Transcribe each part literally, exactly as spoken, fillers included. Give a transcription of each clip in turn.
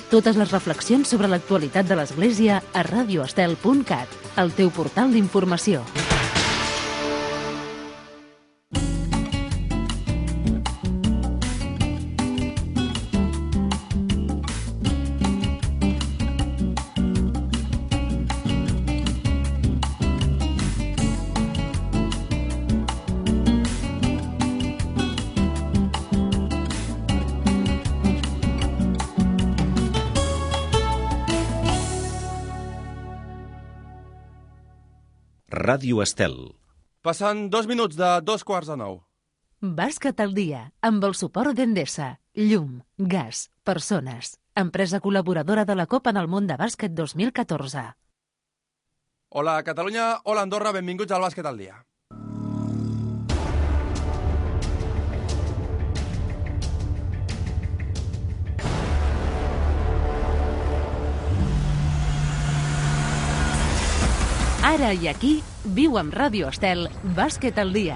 Totes les reflexions sobre l'actualitat de l'Església a radio estel punt cat, el teu portal d'informació. Ràdio Estel. Passant dos minuts de dos quarts de nou. Bàsquet al dia, amb el suport d'Endesa, llum, gas, persones, empresa col·laboradora de la Copa en el món de bàsquet dos mil catorze. Hola Catalunya, hola Andorra, benvinguts al Bàsquet al dia. Ara i aquí, viu amb Ràdio Estel, Bàsquet al dia.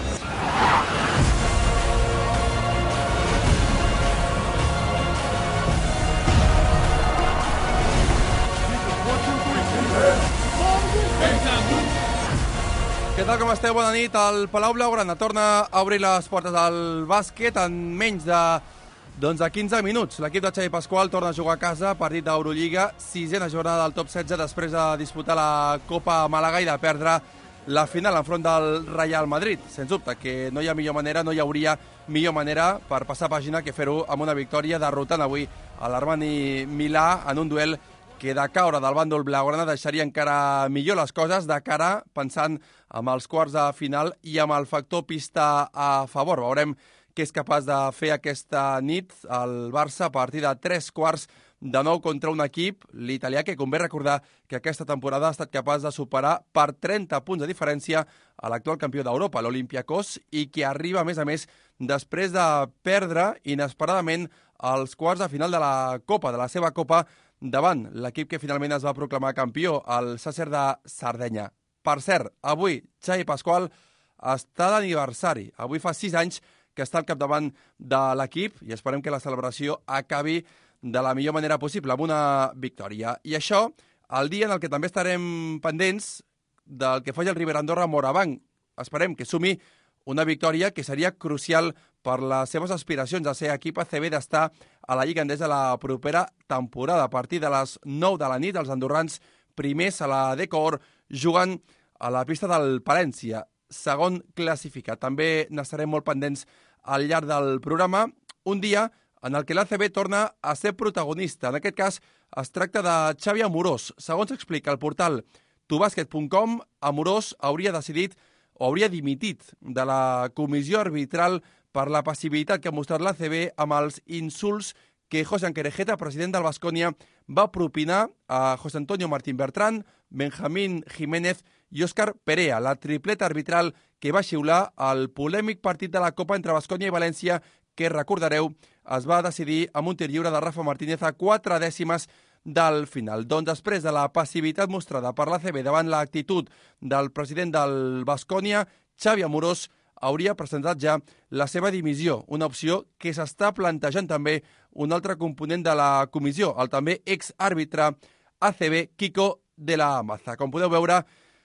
Què tal, com esteu? Bona nit. El Palau Blaugrana torna a obrir les portes al bàsquet en menys de, doncs, de quinze minuts. L'equip de Xavi Pasqual torna a jugar a casa, partit d'Eurolliga, sisena jornada del top setze després de disputar la Copa Màlaga i de perdre la final enfront del Real Madrid. Sens dubte que no hi ha millor manera, no hi hauria millor manera per passar pàgina que fer-ho amb una victòria derrotant avui a l'Armani Milà en un duel que de caure del bàndol blaugrana deixaria encara millor les coses de cara pensant amb els quarts de final i amb el factor pista a favor. Veurem què és capaç de fer aquesta nit el Barça a partir de tres quarts de nou contra un equip, l'italià, que convé recordar que aquesta temporada ha estat capaç de superar per trenta punts de diferència a l'actual campió d'Europa, l'Olympiakos, i que arriba, a més a més, després de perdre inesperadament els quarts de final de la Copa, de la seva Copa, davant l'equip que finalment es va proclamar campió, el Sàcer de Sardenya. Per cert, avui Xavi Pasqual està d'aniversari. Avui fa sis anys que està al capdavant de l'equip i esperem que la celebració acabi de la millor manera possible, amb una victòria. I això, el dia en el que també estarem pendents del que faci el Ribera Andorra Morabanc. Esperem que sumi una victòria que seria crucial per les seves aspiracions a ser equip A C B, d'estar a la Lliga Endesa la propera temporada. A partir de les nou de la nit, els andorrans primers a la Decor jugant a la pista del Palència, segon classificat. També n'estarem molt pendents al llarg del programa, un dia en el que l'A C B torna a ser protagonista. En aquest cas, es tracta de Xavi Amorós. Segons explica el portal tubasquet punt com, Amorós hauria decidit o hauria dimitit de la comissió arbitral per la passivitat que ha mostrat l'A C B amb els insults que José Anquerejeta, president del Baskonia, va propinar a José Antonio Martín Bertran, Benjamín Jiménez i Òscar Perea, la tripleta arbitral que va xiular el polèmic partit de la Copa entre Baskonia i València, que, recordareu, es va decidir amb un tir lliure de Rafa Martínez a quatre dècimes del final. Doncs després de la passivitat mostrada per l'A C B davant l'actitud del president del Baskonia, Xavi Amorós hauria presentat ja la seva dimissió, una opció que s'està plantejant també un altre component de la comissió, el també ex-àrbitre A C B, Kiko de la Maza. Com podeu veure,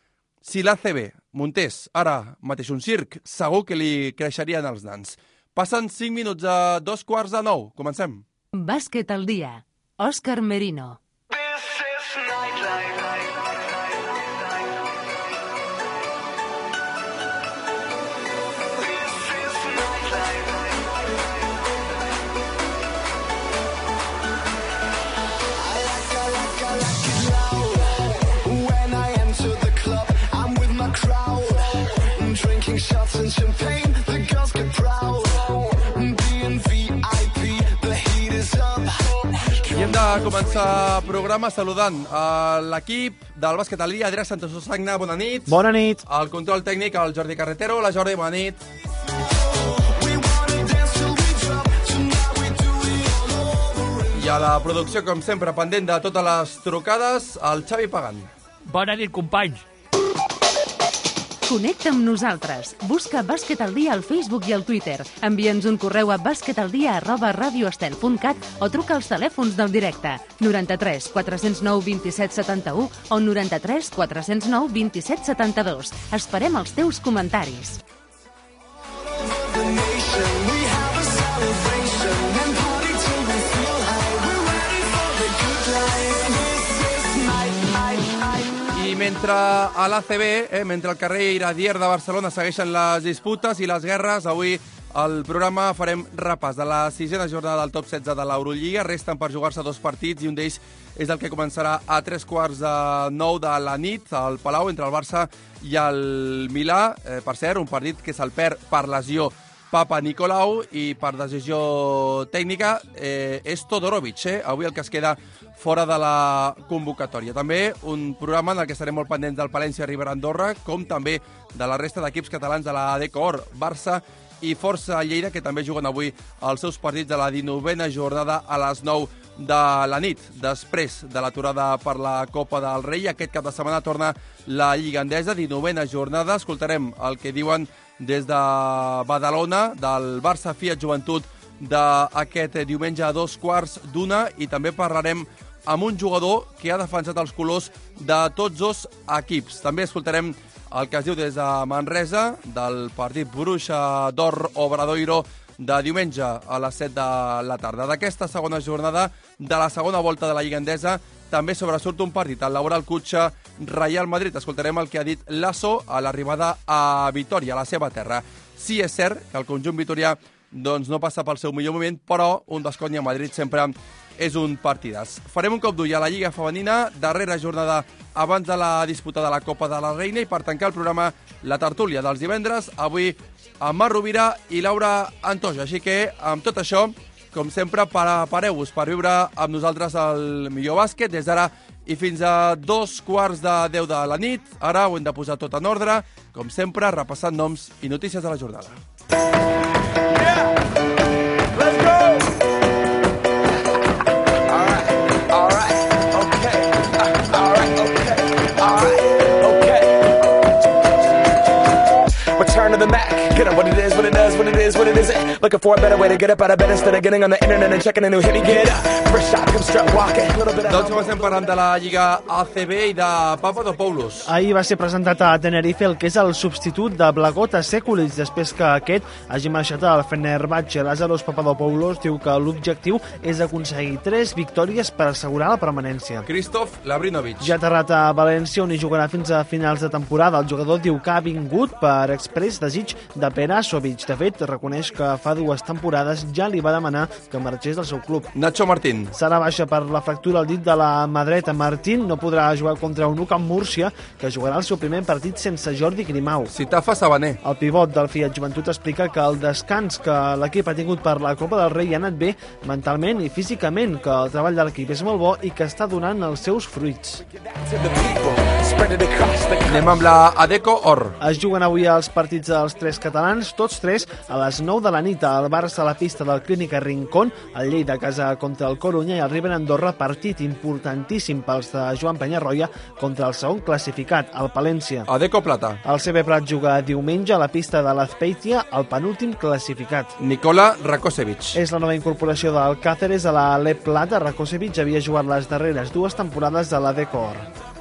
si l'A C B muntés ara mateix un circ, segur que li creixerien els nans. Passen cinc minuts a dos quarts de nou. Comencem. Bàsquet al dia. Òscar Merino. I hem de començar el programa saludant a l'equip del Bàsquet al dia. Adrià Santososagna, bona nit. Bona nit. El control tècnic, el Jordi Carretero. La Jordi, bona nit. I a la producció, com sempre, pendent de totes les trucades, el Xavi Pagan. Bona nit, companys. Connecta amb nosaltres. Busca Bàsquet al Dia al Facebook i al Twitter. Envia'ns un correu a basquetaldia arroba radioestel punt cat o truca als telèfons del directe noranta-tres quatre zero nou vint-i-set setanta-u o noranta-tres quatre zero nou vint-i-set setanta-dos. Esperem els teus comentaris. I mentre a l'A C B, eh, mentre al carrer Iradier de Barcelona segueixen les disputes i les guerres, avui al programa farem repàs de la sisena jornada del top setze de l'Eurolliga. Resten per jugar-se dos partits i un d'ells és el que començarà a tres quarts de nou de la nit al Palau entre el Barça i el Milà. Eh, per cert, un partit que se'l perd per lesió Papa Nicolau i per decisió tècnica eh, és Todorovic, eh? Avui el que es queda fora de la convocatòria. També un programa en el que estarem molt pendents del Palència Ribera Andorra, com també de la resta d'equips catalans de la Decor, Barça i Força Lleida, que també juguen avui els seus partits de la dinovena jornada a les nou de la nit. Després de l'aturada per la Copa del Rei, aquest cap de setmana torna la Lliga Endesa, dinovena jornada. Escoltarem el que diuen des de Badalona, del Barça Fiat Joventut d'aquest diumenge a dos quarts d'una, i també parlarem amb un jugador que ha defensat els colors de tots dos equips. També escoltarem el que es diu des de Manresa, del partit Bruixa d'Or Obradoiro de diumenge a les set de la tarda. D'aquesta segona jornada de la segona volta de la Lliga Endesa també sobresurt un partit, el Laboral Cutxa Real Madrid. Escoltarem el que ha dit Lasso a l'arribada a Vitoria, a la seva terra. Sí, és cert que el conjunt vitorià doncs, no passa pel seu millor moment, però un Baskonia-Madrid sempre és un partidàs. Farem un cop d'ull a la Lliga Femenina, darrera jornada abans de la disputa de la Copa de la Reina, i per tancar el programa la tertúlia dels divendres, avui amb Mar Rovira i Laura Antoja. Així que, amb tot això, com sempre, prepareu-vos per viure amb nosaltres el millor bàsquet des d'ara i fins a dos quarts de deu de la nit. Ara ho hem de posar tot en ordre, com sempre, repassant noms i notícies de la jornada. Yeah! Let's go! All right, all right, okay. Uh, all right, okay, all right, okay. Return to the Mac. Get up what it is, what it does, what it is, what it isn't. Looking for a better way to get up out of bed instead of getting on the internet and checking a new hit. Me get up. First shot, come strut walking. A little bit of... Doncs comencem parlant de la Lliga A C B i de Papadopoulos. Ahir va ser presentat a Tenerife el que és el substitut de Blagota Sekulic després que aquest hagi marxat al Fenerbahce. Lazaros Papadopoulos diu que l'objectiu és aconseguir tres victòries per assegurar la permanència. Kristof Labrinovic. Ja aterrat a València, on hi jugarà fins a finals de temporada. El jugador diu que ha vingut per exprés desig de Perasovic. De fet, reconeix que fa dues temporades ja li va demanar que marxés del seu club. Nacho Martín. Serà baixa per la fractura al dit de la mà dreta. Martín no podrà jugar contra un U C A M Múrcia, que jugarà el seu primer partit sense Jordi Grimau. Citafa Sabaner. El pivot del Fiat Joventut explica que el descans que l'equip ha tingut per la Copa del Rei ha anat bé mentalment i físicament, que el treball de l'equip és molt bo i que està donant els seus fruits. Anem amb la Adeco Or. Es juguen avui els partits dels tres catalans, tots tres a les nou de la nit. El Barça a la pista del Clínica Rincón, el Lleida a casa contra el Corunya i el Ribera Andorra, partit importantíssim pels de Joan Penyarroia contra el segon classificat, el Palència. Adeco Plata. El C B Prat juga diumenge a la pista de l'Azpeitia, el penúltim classificat. Nikola Rakosevic. És la nova incorporació del Cáceres a la L E P Plata. Rakosevic havia jugat les darreres dues temporades a la Decor.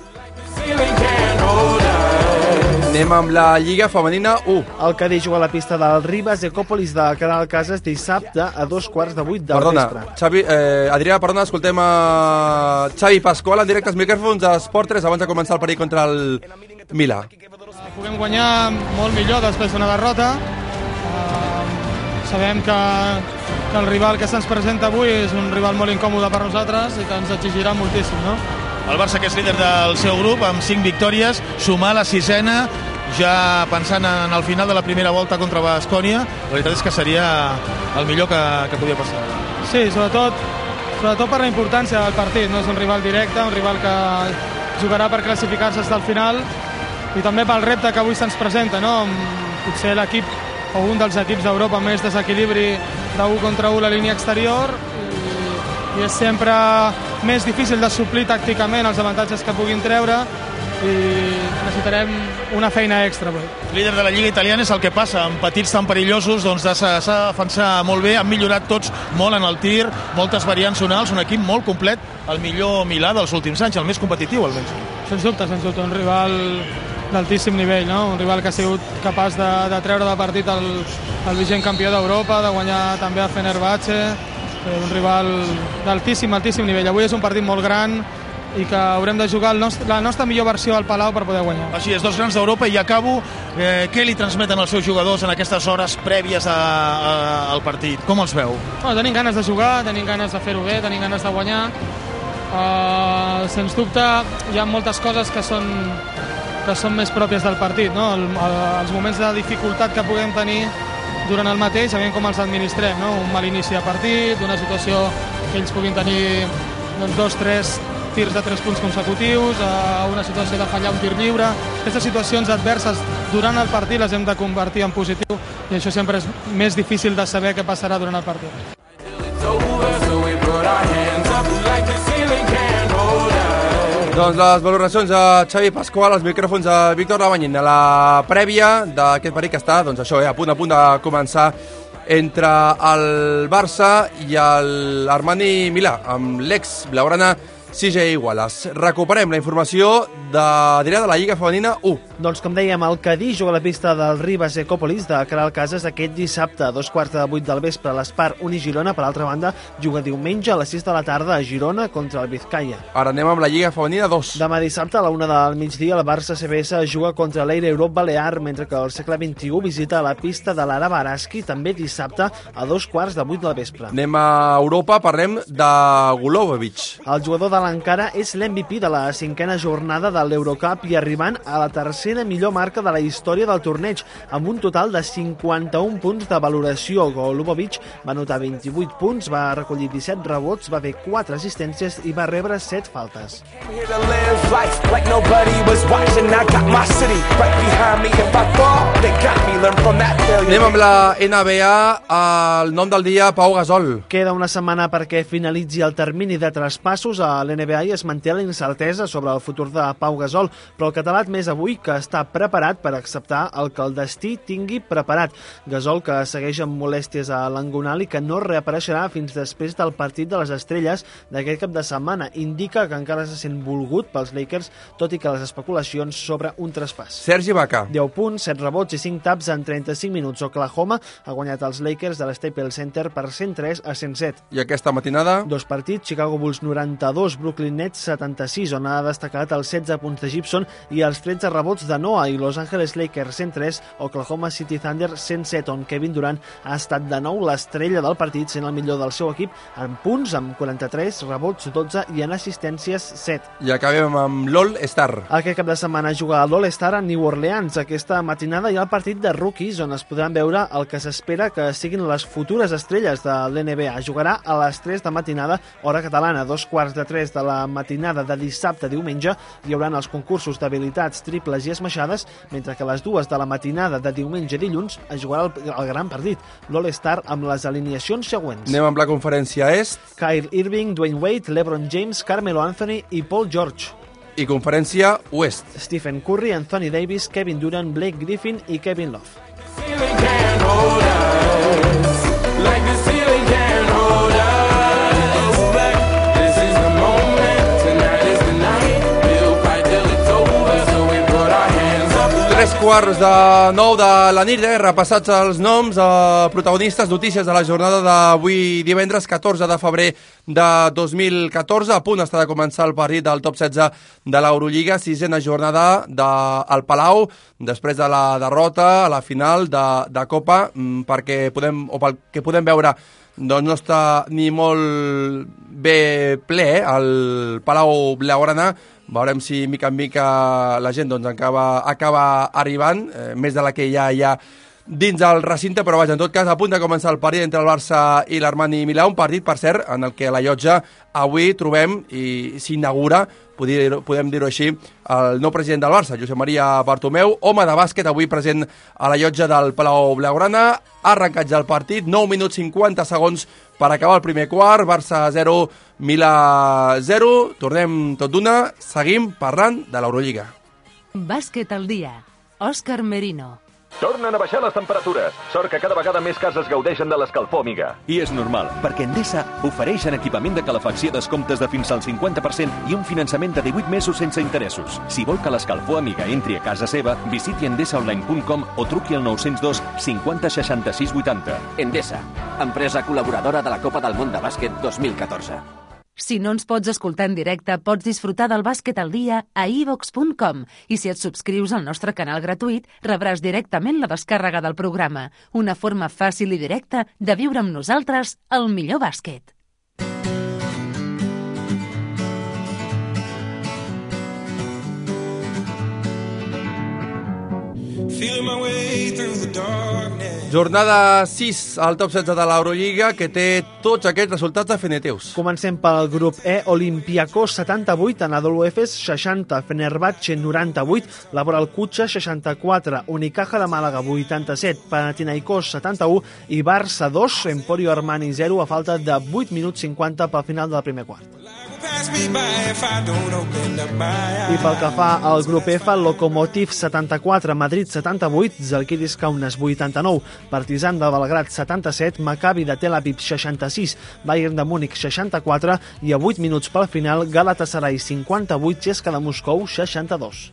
Anem amb la Lliga Femenina u. El Cadí juga a la pista del Ribas Ecòpolis de Canal Cases dissabte a dos quarts de vuit del perdona, vespre. Xavi, eh, Adrià, perdona, escoltem a Xavi Pasqual en directe als micròfons a Esport tres abans de començar el perill contra el Milà. Puguem guanyar molt millor després d'una derrota. Uh, sabem que, que el rival que se'ns presenta avui és un rival molt incòmode per nosaltres i que ens exigirà moltíssim, no? El Barça, que és líder del seu grup, amb cinc victòries, sumar la sisena, ja pensant en el final de la primera volta contra Baskonia. La veritat és que seria el millor que, que podia passar. Sí, sobretot, sobretot per la importància del partit. No és un rival directe, un rival que jugarà per classificar-se fins al final, i també pel repte que avui se'ns presenta, no? Potser l'equip o un dels equips d'Europa amb més desequilibri d'un contra un a la línia exterior, i és sempre més difícil de suplir tàcticament els avantatges que puguin treure, i necessitarem una feina extra. Líder de la Lliga Italiana és el que passa, amb petits tan perillosos, doncs s'ha de defensar molt bé, han millorat tots molt en el tir, moltes variants zonals, un equip molt complet, el millor Milà dels últims anys, el més competitiu almenys. Sens dubte, sens dubte, un rival d'altíssim nivell, no? Un rival que ha sigut capaç de, de treure de partit el, el vigent campió d'Europa, de guanyar també a Fenerbahçe, un rival d'altíssim, altíssim nivell. Avui és un partit molt gran i que haurem de jugar el nostre, la nostra millor versió al Palau per poder guanyar. Així és, dos grans d'Europa i acabo. Eh, què li transmeten els seus jugadors en aquestes hores prèvies a, a, al partit? Com els veu? Bueno, tenim ganes de jugar, tenim ganes de fer-ho bé, tenim ganes de guanyar. Uh, sens dubte hi ha moltes coses que són, que són més pròpies del partit, no? El, el, els moments de dificultat que puguem tenir durant el mateix, sabem com els administrem, no? Un mal inici de partit, una situació que ells puguin tenir doncs, dos, tres tirs de tres punts consecutius, a una situació de fallar un tir lliure. Aquestes situacions adverses durant el partit les hem de convertir en positiu i això sempre és més difícil de saber què passarà durant el partit. Doncs les valoracions de Xavi Pasqual, els micròfons de Víctor Labanyín, a la prèvia d'aquest partit que està, doncs això, eh, a punt a punt de començar entre el Barça i l'Armani Milà, amb l'ex blaugrana C J Wallace. Recuperem la informació de, diré, de la Lliga Femenina u. Doncs com dèiem, el Cadí juga a la pista del Ribas Ecòpolis de Caral Cases aquest dissabte a dos quarts de vuit del vespre a l'Espar Uni Girona. Per altra banda, juga diumenge a les sis de la tarda a Girona contra el Vizcaya. Ara anem amb la Lliga Femenina dos. Demà dissabte a la una del migdia el Barça C B S juga contra l'Eire Europe Balear, mentre que el Segle vint-i-u visita la pista de l'Ara Baraski també dissabte a dos quarts de vuit del vespre. Anem a Europa, parlem de Golobovic. El jugador de l'Ankara és l'M V P de la cinquena jornada de l'Eurocup i arribant a la tercera millor marca de la història del torneig, amb un total de cinquanta-un punts de valoració. Golubovic va anotar vint-i-vuit punts, va recollir disset rebots, va fer quatre assistències i va rebre set faltes. Anem amb la N B A, el nom del dia, Pau Gasol. Queda una setmana perquè finalitzi el termini de traspassos a l'N B A i es manté la incertesa sobre el futur de Pau Gasol, però el català més avui que està preparat per acceptar el que el destí tingui preparat. Gasol, que segueix amb molèsties a l'angonal i que no reapareixerà fins després del partit de les estrelles d'aquest cap de setmana, indica que encara se sent volgut pels Lakers, tot i que les especulacions sobre un traspàs. Sergi Baca. deu punts, set rebots i cinc taps en trenta-cinc minuts. Oklahoma ha guanyat els Lakers de l'Staples Center per cent tres a cent set. I aquesta matinada? Dos partits, Chicago Bulls noranta-dos, Brooklyn Nets setanta-sis, on ha destacat els setze punts de Gibson i els tretze rebots de Noah, i Los Angeles Lakers cent tres, Oklahoma City Thunder cent set, on Kevin Durant ha estat de nou l'estrella del partit, sent el millor del seu equip en punts, amb quaranta-tres, rebots dotze i en assistències set. I acabem amb l'All-Star. Aquest cap de setmana juga a l'All-Star a New Orleans. Aquesta matinada hi ha el partit de rookies, on es podran veure el que s'espera que siguin les futures estrelles de l'N B A. Jugarà a les tres de matinada, hora catalana, dos quarts de tres de la matinada de dissabte a diumenge. Hi haurà els concursos d'habilitats, triples i esmaixades, mentre que a les dues de la matinada de diumenge a dilluns es jugarà el, el gran partit, l'All-Star, amb les alineacions següents. Anem amb la conferència est. Kyrie Irving, Dwayne Wade, LeBron James, Carmelo Anthony i Paul George. I conferència oest. Stephen Curry, Anthony Davis, Kevin Durant, Blake Griffin i Kevin Love. Tres quarts de nou de la nit, eh? Repassats els noms, eh, protagonistes, notícies de la jornada d'avui divendres catorze de febrer de dos mil catorze. A punt està de començar el partit del top setze de l'Eurolliga, sisena jornada del Palau, després de la derrota a la final de, de Copa, perquè podem, o pel que podem veure, doncs no està ni molt bé ple, eh? El Palau Blaugrana. Veurem si mica en mica la gent doncs, acaba, acaba arribant, eh, més de la que ja hi ha dins del recinte, però vaja, en tot cas, a punt de començar el partit entre el Barça i l'Armani Milà, un partit, per cert, en el que a la llotja avui trobem i s'inaugura, podem dir-ho així, el nou president del Barça, Josep Maria Bartomeu, home de bàsquet, avui present a la llotja del Palau Blaugrana. Ha arrencat ja el partit, nou minuts cinquanta segons per acabar el primer quart, Barça zero, Milà zero. Tornem tot d'una, seguim parlant de l'Eurolliga. Bàsquet al dia. Òscar Merino. Tornen a baixar les temperatures. Sort que cada vegada més cases gaudeixen de l'escalfor, amiga. I és normal, perquè Endesa ofereix en equipament de calefacció descomptes de fins al cinquanta per cent i un finançament de divuit mesos sense interessos. Si vol que l'escalfor amiga entri a casa seva, visiti endesa online punt com o truqui al nou zero dos cinquanta seixanta-sis vuitanta. Endesa, empresa col·laboradora de la Copa del Món de Bàsquet dos mil catorze. Si no ens pots escoltar en directe, pots disfrutar del Bàsquet al dia a i vox punt com i si et subscrius al nostre canal gratuït, rebràs directament la descàrrega del programa, una forma fàcil i directa de viure amb nosaltres el millor bàsquet. Jornada sis al top setze de l'Eurolliga, que té tots aquests resultats definitius. Comencem pel grup E. Olympiacos setanta-vuit, Anadolu Efes seixanta, Fenerbahce noranta-vuit, Laboral Kutxa seixanta-quatre, Unicaja de Màlaga vuitanta-set, Panathinaikos setanta-u i Barça dos, Emporio Armani zero a falta de vuit minuts cinquanta pel final del primer quart. I pel que fa al grup F, Lokomotiv setanta-quatre, Madrid setanta-vuit, Zalgiris Kaunas vuitanta-nou, Partizan de Belgrad setanta-set, Maccabi de Tel Aviv seixanta-sis, Bayern de Múnich seixanta-quatre i a vuit minuts pel final Galatasaray cinquanta-vuit, Cesca de Moscou seixanta-dos.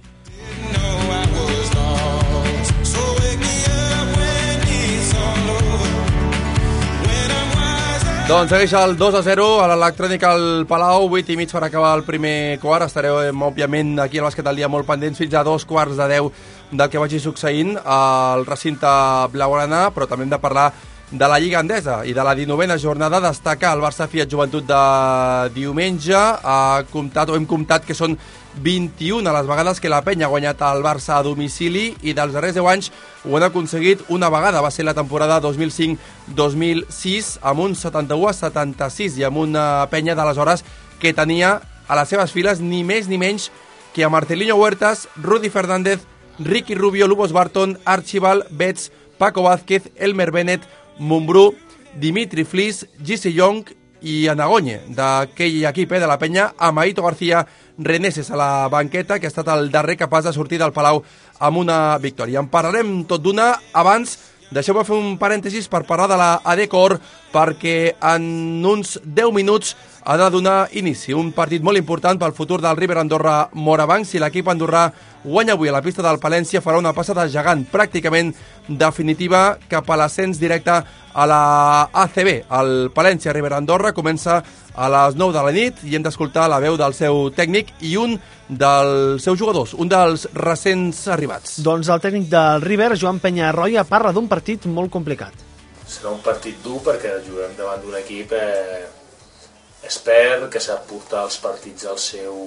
Doncs segueix el dos a zero a l'Electrònic al Palau, vuit i mig per acabar el primer quart. Estareu, òbviament, aquí al Bàsquet al dia molt pendents fins a dos quarts de deu del que vagi succeint al recinte blaugrana, però també hem de parlar de la Lliga Endesa i de la dinovena jornada. Destaca el Barça Fiat Joventut de diumenge. Ha comptat, o hem comptat que són vint-i-una les vegades que la Penya ha guanyat el Barça a domicili i dels darrers deu anys ho han aconseguit una vegada. Va ser la temporada dos mil cinc dos mil sis amb un setanta-u a setanta-sis i amb una Penya d'aleshores que tenia a les seves files ni més ni menys que a Marcelinho Huertas, Rudy Fernández, Ricky Rubio, Lubos Barton, Archibald, Betts, Paco Vázquez, Elmer Bennett, Mumbrú, Dimitri Flis, Jesse Young i Anagoñe d'aquell equip eh, de la Penya, Amaito García, Reneses a la banqueta, que ha estat el darrer capaç de sortir del Palau amb una victòria. En parlarem tot d'una. Abans, deixeu-me fer un parèntesis per parlar de la Adecor, perquè en uns deu minuts ha de donar inici un partit molt important pel futur del River Andorra Morabanc. Si l'equip andorrà guanya avui a la pista del Palència, farà una passada gegant pràcticament definitiva cap a l'ascens directe a la A C B. El Palència River Andorra comença a les nou de la nit i hem d'escoltar la veu del seu tècnic i un dels seus jugadors, un dels recents arribats. Doncs el tècnic del River, Joan Peñarroya, parla d'un partit molt complicat. Serà un partit dur perquè juguem davant d'un equip eh, expert, que sap portar els partits al seu,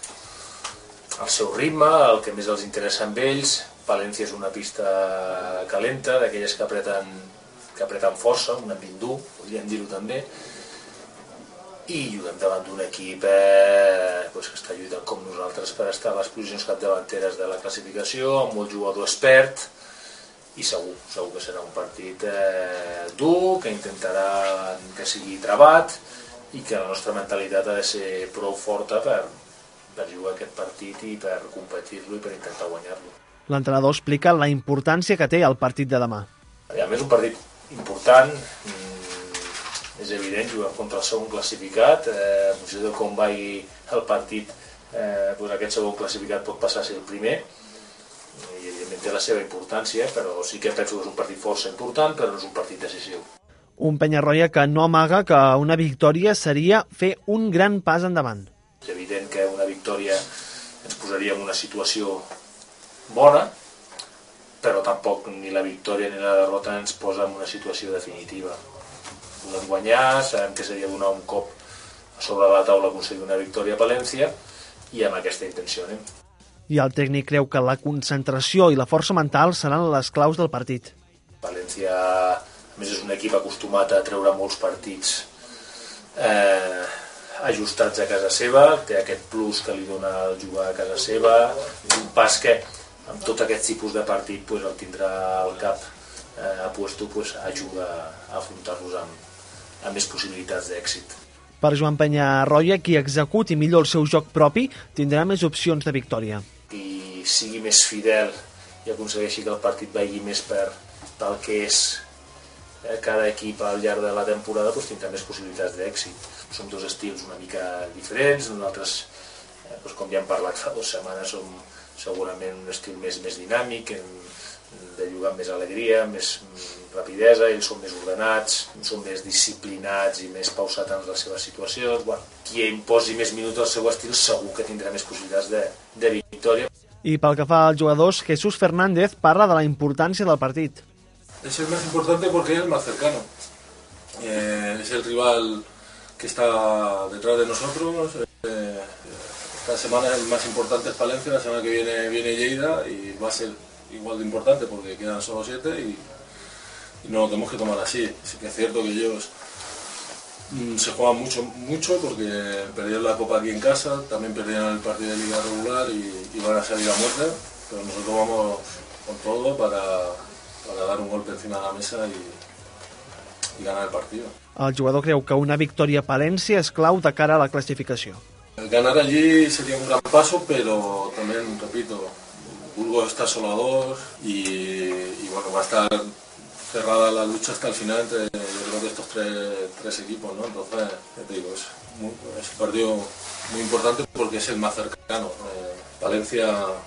al seu ritme, el que més els interessa amb ells. Palència és una pista calenta, d'aquelles que apreten, que apreten força, un ambient dur, podríem dir-ho també, i juguem davant d'un equip eh, pues que està lluitant com nosaltres per estar a les posicions capdavanteres de la classificació, amb molt jugador expert, i segur, segur que serà un partit eh, dur, que intentarà que sigui travat i que la nostra mentalitat ha de ser prou forta per, per jugar aquest partit i per competir-lo i per intentar guanyar-lo. L'entrenador explica la importància que té el partit de demà. A més, un partit important, és evident, jugar contra el segon classificat, eh, en funció de com vagi el partit, eh, doncs aquest segon classificat pot passar a ser el primer, i evidentment té la seva importància, però sí que penso que és un partit força important, però no és un partit decisiu. Un Peñarroya que no amaga que una victòria seria fer un gran pas endavant. És evident que una victòria ens posaria en una situació bona, però tampoc ni la victòria ni la derrota ens posa en una situació definitiva. Volem guanyar, sabem que seria donar un cop sobre la taula aconseguir una victòria a Palència i amb aquesta intenció anem. I el tècnic creu que la concentració i la força mental seran les claus del partit. Palència, a més, és un equip acostumat a treure molts partits eh, ajustats a casa seva, té aquest plus que li dona el jugar a casa seva, és un pas que amb tot aquest tipus de partit pues, el tindrà al cap eh, apuesto, pues, ajuda a afrontar-los amb, amb més possibilitats d'èxit. Per Joan Peñarroya, qui executi millor el seu joc propi tindrà més opcions de victòria. I sigui més fidel i aconsegueixi que el partit vagi més per pel que és eh, cada equip al llarg de la temporada, doncs tindrà més possibilitats d'èxit. Som dos estils una mica diferents, nosaltres, eh, doncs com ja hem parlat fa dues setmanes, som segurament un estil més, més dinàmic, en, de jugar amb més alegria, més rapidesa, ells són més ordenats, són més disciplinats i més pausats en les seves situacions. Bueno, qui imposi més minuts al seu estil segur que tindrà més possibilitats de, de victòria. I pel que fa als jugadors, Jesús Fernández parla de la importància del partit. Es el más importante porque es el más cercano. Eh, es el rival que está detrás de nosotros. Eh, esta semana el más importante es Palencia, la semana que viene viene Lleida y va a ser igual de importante porque quedan solo siete y, y no lo tenemos que tomar así. Sí que es cierto que ellos mmm, se juegan mucho, mucho porque perdieron la Copa aquí en casa, también perdieron el partido de Liga regular y, y van a salir a muerte, pero nosotros vamos con todo para, para dar un golpe encima de la mesa y, y ganar el partido. El jugador creu que una victòria a Palència és clau de cara a la clasificació. Ganar allí sería un gran paso, pero también, repito, Burgos está solo a dos y, y bueno, va a estar cerrada la lucha hasta el final entre, yo creo que estos tres, tres equipos, ¿no? Entonces, ya te digo, es, muy, es un partido muy importante porque es el más cercano. Eh, Valencia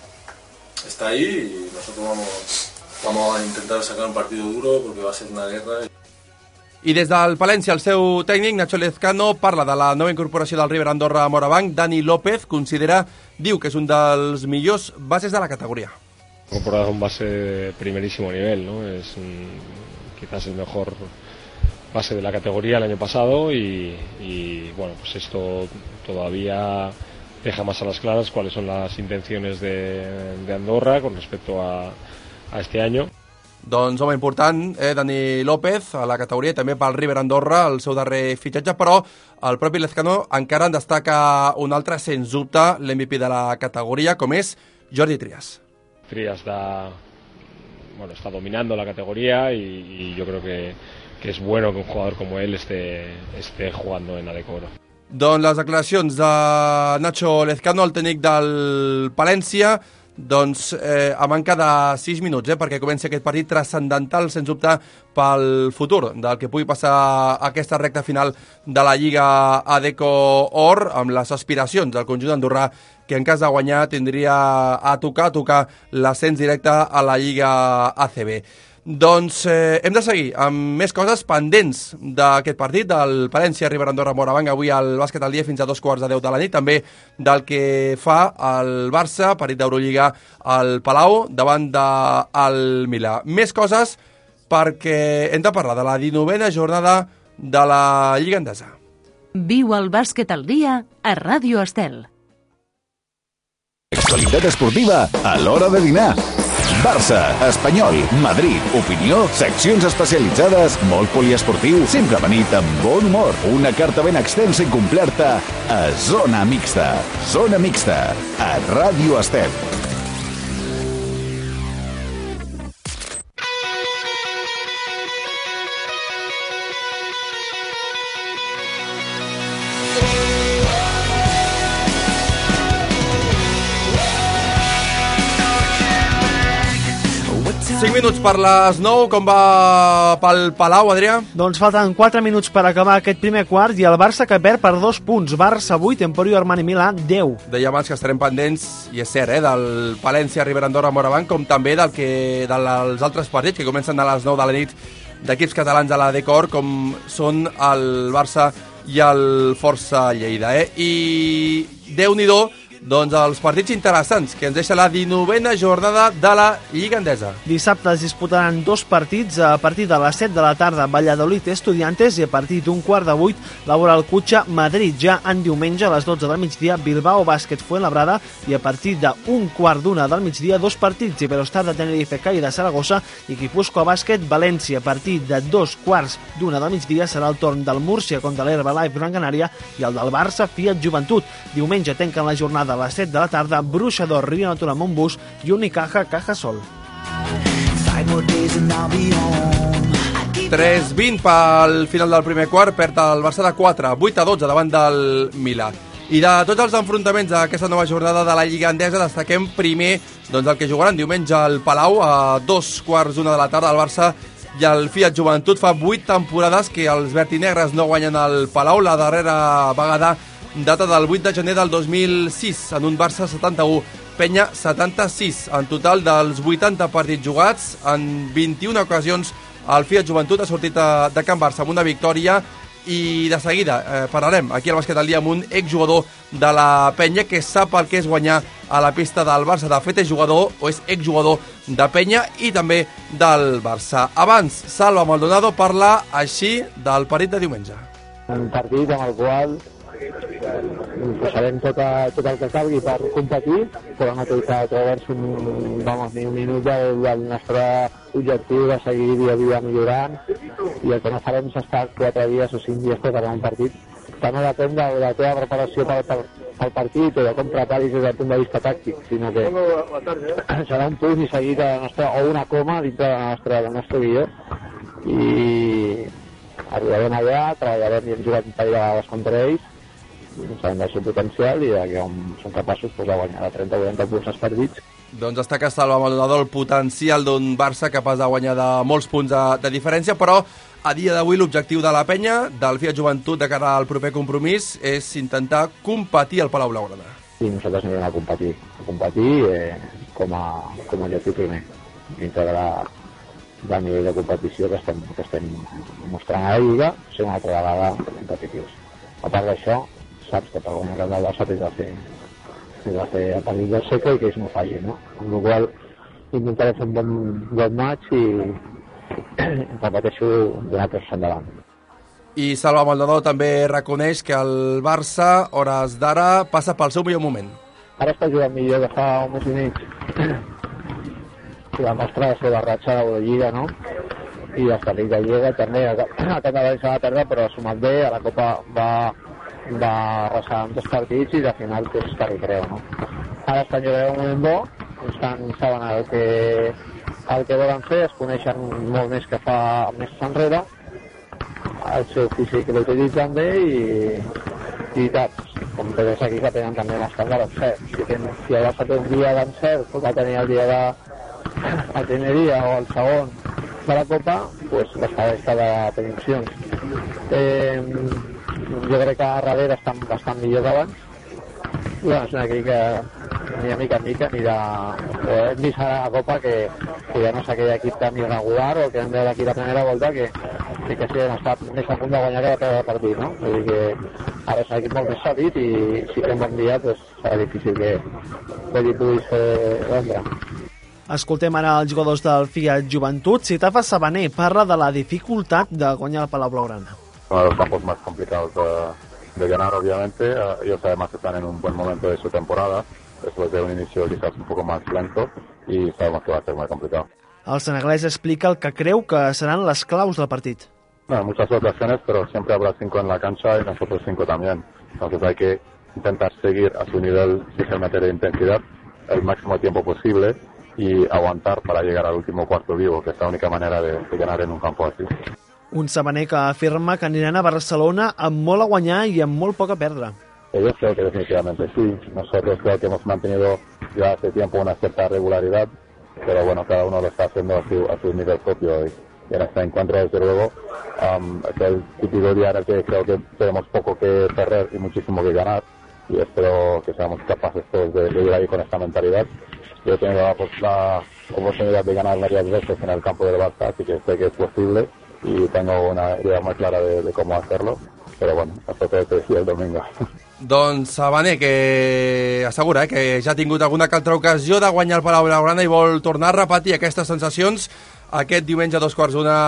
está ahí y nosotros vamos, vamos a intentar sacar un partido duro porque va a ser una guerra. I des del Palència, el seu tècnic, Nacho Lezcano, parla de la nova incorporació del River Andorra a Morabanc. Dani López considera, diu que és un dels millors bases de la categoría. Incorporado a un base primerísimo nivel, ¿no? Es un, quizás el mejor base de la categoría el año pasado y, y bueno, pues esto todavía deja más a las claras cuáles son las intenciones de, de Andorra con respecto a, a este año. Doncs home important, eh, Dani López a la categoria, també pel River Andorra, el seu darrer fitxatge, però el propi Lezcano encara en destaca un altre, sens dubte, l'M V P de la categoria, com és Jordi Trias. Trias da, bueno, está dominando la categoría y, y yo creo que, que es bueno que un jugador como él esté, esté jugando en Adecoro. Doncs les declaracions de Nacho Lezcano, el tècnic del Palència, doncs eh, a manca de sis minuts, eh, perquè comença aquest partit transcendental, sens dubte, pel futur del que pugui passar aquesta recta final de la Lliga Adecco Or, amb les aspiracions del conjunt andorrà, que en cas de guanyar tindria a tocar, a tocar l'ascens directe a la Lliga A C B. Doncs eh, hem de seguir amb més coses pendents d'aquest partit, del Palència River Andorra Morabanc, avui al bàsquet al dia fins a dos quarts de deu de la nit, també del que fa el Barça, partit d'Eurolliga al Palau, davant del Milà. Més coses perquè hem de parlar de la dinovena jornada de la Lliga Endesa. Viu el bàsquet al dia a Ràdio Estel. Actualitat esportiva a l'hora de dinar. Barça, Espanyol, Madrid, opinió, seccions especialitzades, molt poliesportiu, sempre venit amb bon humor. Una carta ben extensa i completa a Zona Mixta. Zona Mixta, a Ràdio Estel. cinc minuts per les nou, com va pel Palau, Adrià? Doncs falten quatre minuts per acabar aquest primer quart i el Barça que perd per dos punts. Barça vuit, Emporio Armani Milà deu. Dèiem abans que estarem pendents, i és cert, eh, del Palència River Andorra Morabanc, com també del que dels altres partits que comencen a les nou de la nit d'equips catalans a la Decor, com són el Barça i el Força Lleida. Eh? I Déu-n'hi-do, doncs els partits interessants que ens deixa la dinovena jornada de la Lliga Endesa. Dissabte es disputaran dos partits a partir de les set de la tarda, Valladolid Estudiantes, i a partir d'un quart de vuit Laboral Cutxa Madrid. Ja en diumenge a les dotze del migdia Bilbao Bàsquet Fuenlabrada, i a partir d'un quart d'una del migdia dos partits, Iberostar de Tenerife Cai de Saragossa i Guipúscoa Bàsquet València. A partir de dos quarts d'una del migdia serà el torn del Múrcia contra l'Herbalife Gran Canària i el del Barça Fiat Joventut. Diumenge tanquen la jornada a les set de la tarda, Bruixador, Rio Natura Montbus i Unicaja Cajasol. tres vint pel final del primer quart, perd el Barça de quatre, vuit a dotze davant del Milà. I de tots els enfrontaments d'aquesta nova jornada de la Lliga Endesa destaquem primer doncs, el que jugaran diumenge al Palau a dos quarts d'una de la tarda. El Barça i el Fiat Joventut fa vuit temporades que els vertinegres no guanyen al Palau. La darrera vegada data del vuit de gener del dos mil sis en un Barça setanta-u, Penya setanta-sis. En total dels vuitanta partits jugats, en vint-i-una ocasions el Fiat Joventut ha sortit de Can Barça amb una victòria. I de seguida eh, parlarem aquí al Bàsquet al Dia amb un exjugador de la Penya que sap el que és guanyar a la pista del Barça. De fet, és jugador o és exjugador de Penya i també del Barça. Abans, Salva Maldonado parla així del partit de diumenge. Un partit amb el qual posarem tot, a, tot el que calgui per competir, però no té que treure's un, vamos, ni un minut del, del nostre objectiu de seguir dia a dia millorant, i el que no farem és estar quatre dies o cinc dies preparant un partit que no depèn de la teva preparació pel, pel, pel partit o de com preparis des del punt de vista tàctic, sinó que serà un punt i seguir la nostra, o una coma dintre de la nostra, del nostre guió, i arribarem allà, treballarem i hem jugat un parell de vegades contra ells, sabem del seu potencial i que són capaços pues, de guanyar a trenta o quaranta punts als partits. Doncs destaca Salva Maldonado el potencial d'un Barça capaç de guanyar de molts punts de, de diferència, però a dia d'avui l'objectiu de la Penya, del Fiat Joventut de cara al proper compromís, és intentar competir al Palau Blaugrana. Sí, nosaltres anirem a competir, a competir eh, com, a, com a objectiu primer, dintre de la, del nivell de competició que estem, que estem mostrant a la Lliga, ser una altra vegada competitius. A part d'això, saps que per guanyar el Barça tens de fer, tens de fer el partit del segle i que ells no fallin, no? Amb la qual cosa intentaré fer un bon, bon match i repeteixo donar tots endavant. I Salva Maldonado també reconeix que el Barça, hores d'ara, passa pel seu millor moment. Ara està jugant millor que fa un mes i mig. I va mostrar la seva ratxa de Lliga, no? I els partits de Lliga també, a Can València va perdre, però ha sumat bé, a la Copa va va arrasar amb dos partits i de final pues, que li creu, no? Ara estan jugant un moment bo, estan, saben el que, el que volen fer, es coneixen molt més que fa mesos enrere, el seu físic l'utilitzen bé i, i taps, com veus aquí que tenen també bastant de l'encert. Si, ten, si el Barça té un dia d'encert, com va tenir el dia de el primer dia o el segon de la Copa, pues, les resta de tenir opcions. Eh, jo crec que a darrere estan bastant millor d'abans. Bueno, és una equip que ni de mica en mica ni de... Hem vist a la Copa que, que ja no és aquell equip tan irregular o que hem veure aquí la primera volta que, que, que sí, hem estat més a punt de guanyar que de perdre el partit, no? Vull dir que ara és un equip molt més sòlid i si té un bon dia pues, serà difícil que l'equip pugui ser vendre. Escoltem ara els jugadors del Fiat Joventut. Citafa Sabané parla de la dificultat de guanyar el Palau Blaugrana. Uno de los campos más complicados uh, de ganar, obviamente. Uh, ellos además están en un buen momento de su temporada, después de un inicio quizás un poco más lento, y sabemos que va a ser muy complicado. El senegalès explica el que creu que seran les claus del partit. No, en muchas ocasiones, pero siempre habrá cinco en la cancha y nosotros cinco también. Entonces hay que intentar seguir a su nivel en materia de intensidad el máximo tiempo posible y aguantar para llegar al último cuarto vivo, que es la única manera de, de ganar en un campo así. Un Sabané que afirma que aniran a Barcelona amb molt a guanyar i amb molt poc a perdre. Yo creo que definitivamente sí. Nosotros creo que hemos mantenido ya hace tiempo una cierta regularidad, pero bueno, cada uno lo está haciendo a su, a su nivel propio. Y, y en este encuentro, desde luego, um, es el típico día en el que creo que tenemos poco que perder y muchísimo que ganar. Y espero que seamos capaces todos de, de ir ahí con esta mentalidad. Yo he tenido la, la oportunidad de ganar varias veces en el campo del Barça, así que sé que es posible. Y tengo una idea muy clara de, de cómo hacerlo, pero bueno, això té que decidir el domingo. Doncs Sabané, que assegura eh, que ja ha tingut alguna altra ocasió de guanyar el Palau Blaugrana i vol tornar a repetir aquestes sensacions aquest diumenge a dos quarts d'una,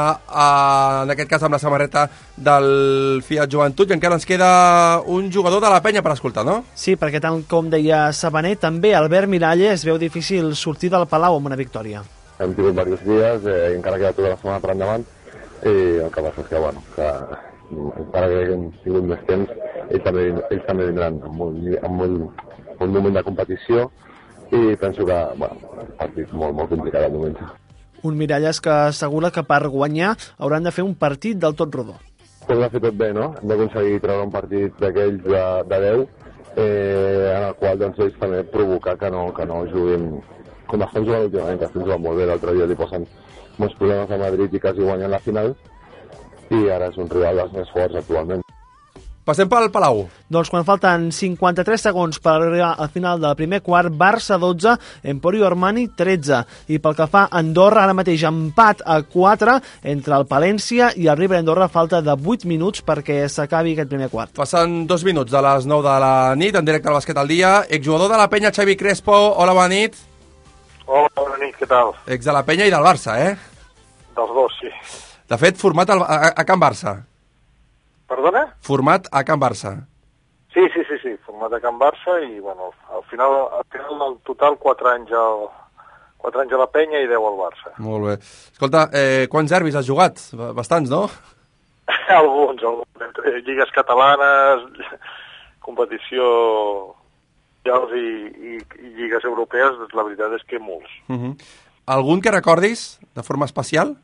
en aquest cas amb la samarreta del Fiat Joventut. I encara ens queda un jugador de la Penya per escoltar, no? Sí, perquè tal com deia Sabané, també Albert Miralles veu difícil sortir del Palau amb una victòria. Hem tingut diversos dies eh, i encara queda tota la setmana per endavant, i el que passa és que, bueno, que encara que hem tingut més temps, ells també, ells també vindran amb un, amb un, un moment de competició i penso que, bueno, un partit molt, molt complicat al moment. Un Miralles que assegura que per guanyar hauran de fer un partit del tot rodó. Pues ho ha fet tot bé, no? Hem d'aconseguir treure un partit d'aquells de, de deu eh, en el qual doncs, ells també provocar que no, que no juguin com estan jugant últimament, que estan jugant molt bé. L'altre dia li posen molts problemes a Madrid i quasi guanyen la final, i ara és un rival dels més forts actualment. Passem pel Palau. Doncs quan falten cinquanta-tres segons per arribar al final del primer quart, Barça dotze, Emporio Armani tretze. I pel que fa a Andorra, ara mateix empat a quatre entre el Palència i el River Andorra, falta de vuit minuts perquè s'acabi aquest primer quart. Passen dos minuts de les nou de la nit, en directe al Bàsquet al dia. Exjugador de la Penya, Xavi Crespo. Hola, bona nit. Hola, bona nit, què tal? Ex de la Penya i del Barça, eh? Dels dos, sí. De fet, format al, a, a Can Barça. Perdona? Format a Can Barça. Sí, sí, sí, sí, format a Can Barça i, bueno, al final, al final del total, quatre anys, al, quatre anys a la Penya i deu al Barça. Molt bé. Escolta, eh, quants derbis has jugat? Bastants, no? alguns, alguns. Entre lligues catalanes, competició i, i, i lligues europees, la veritat és que molts. Uh -huh. Algun que recordis de forma especial?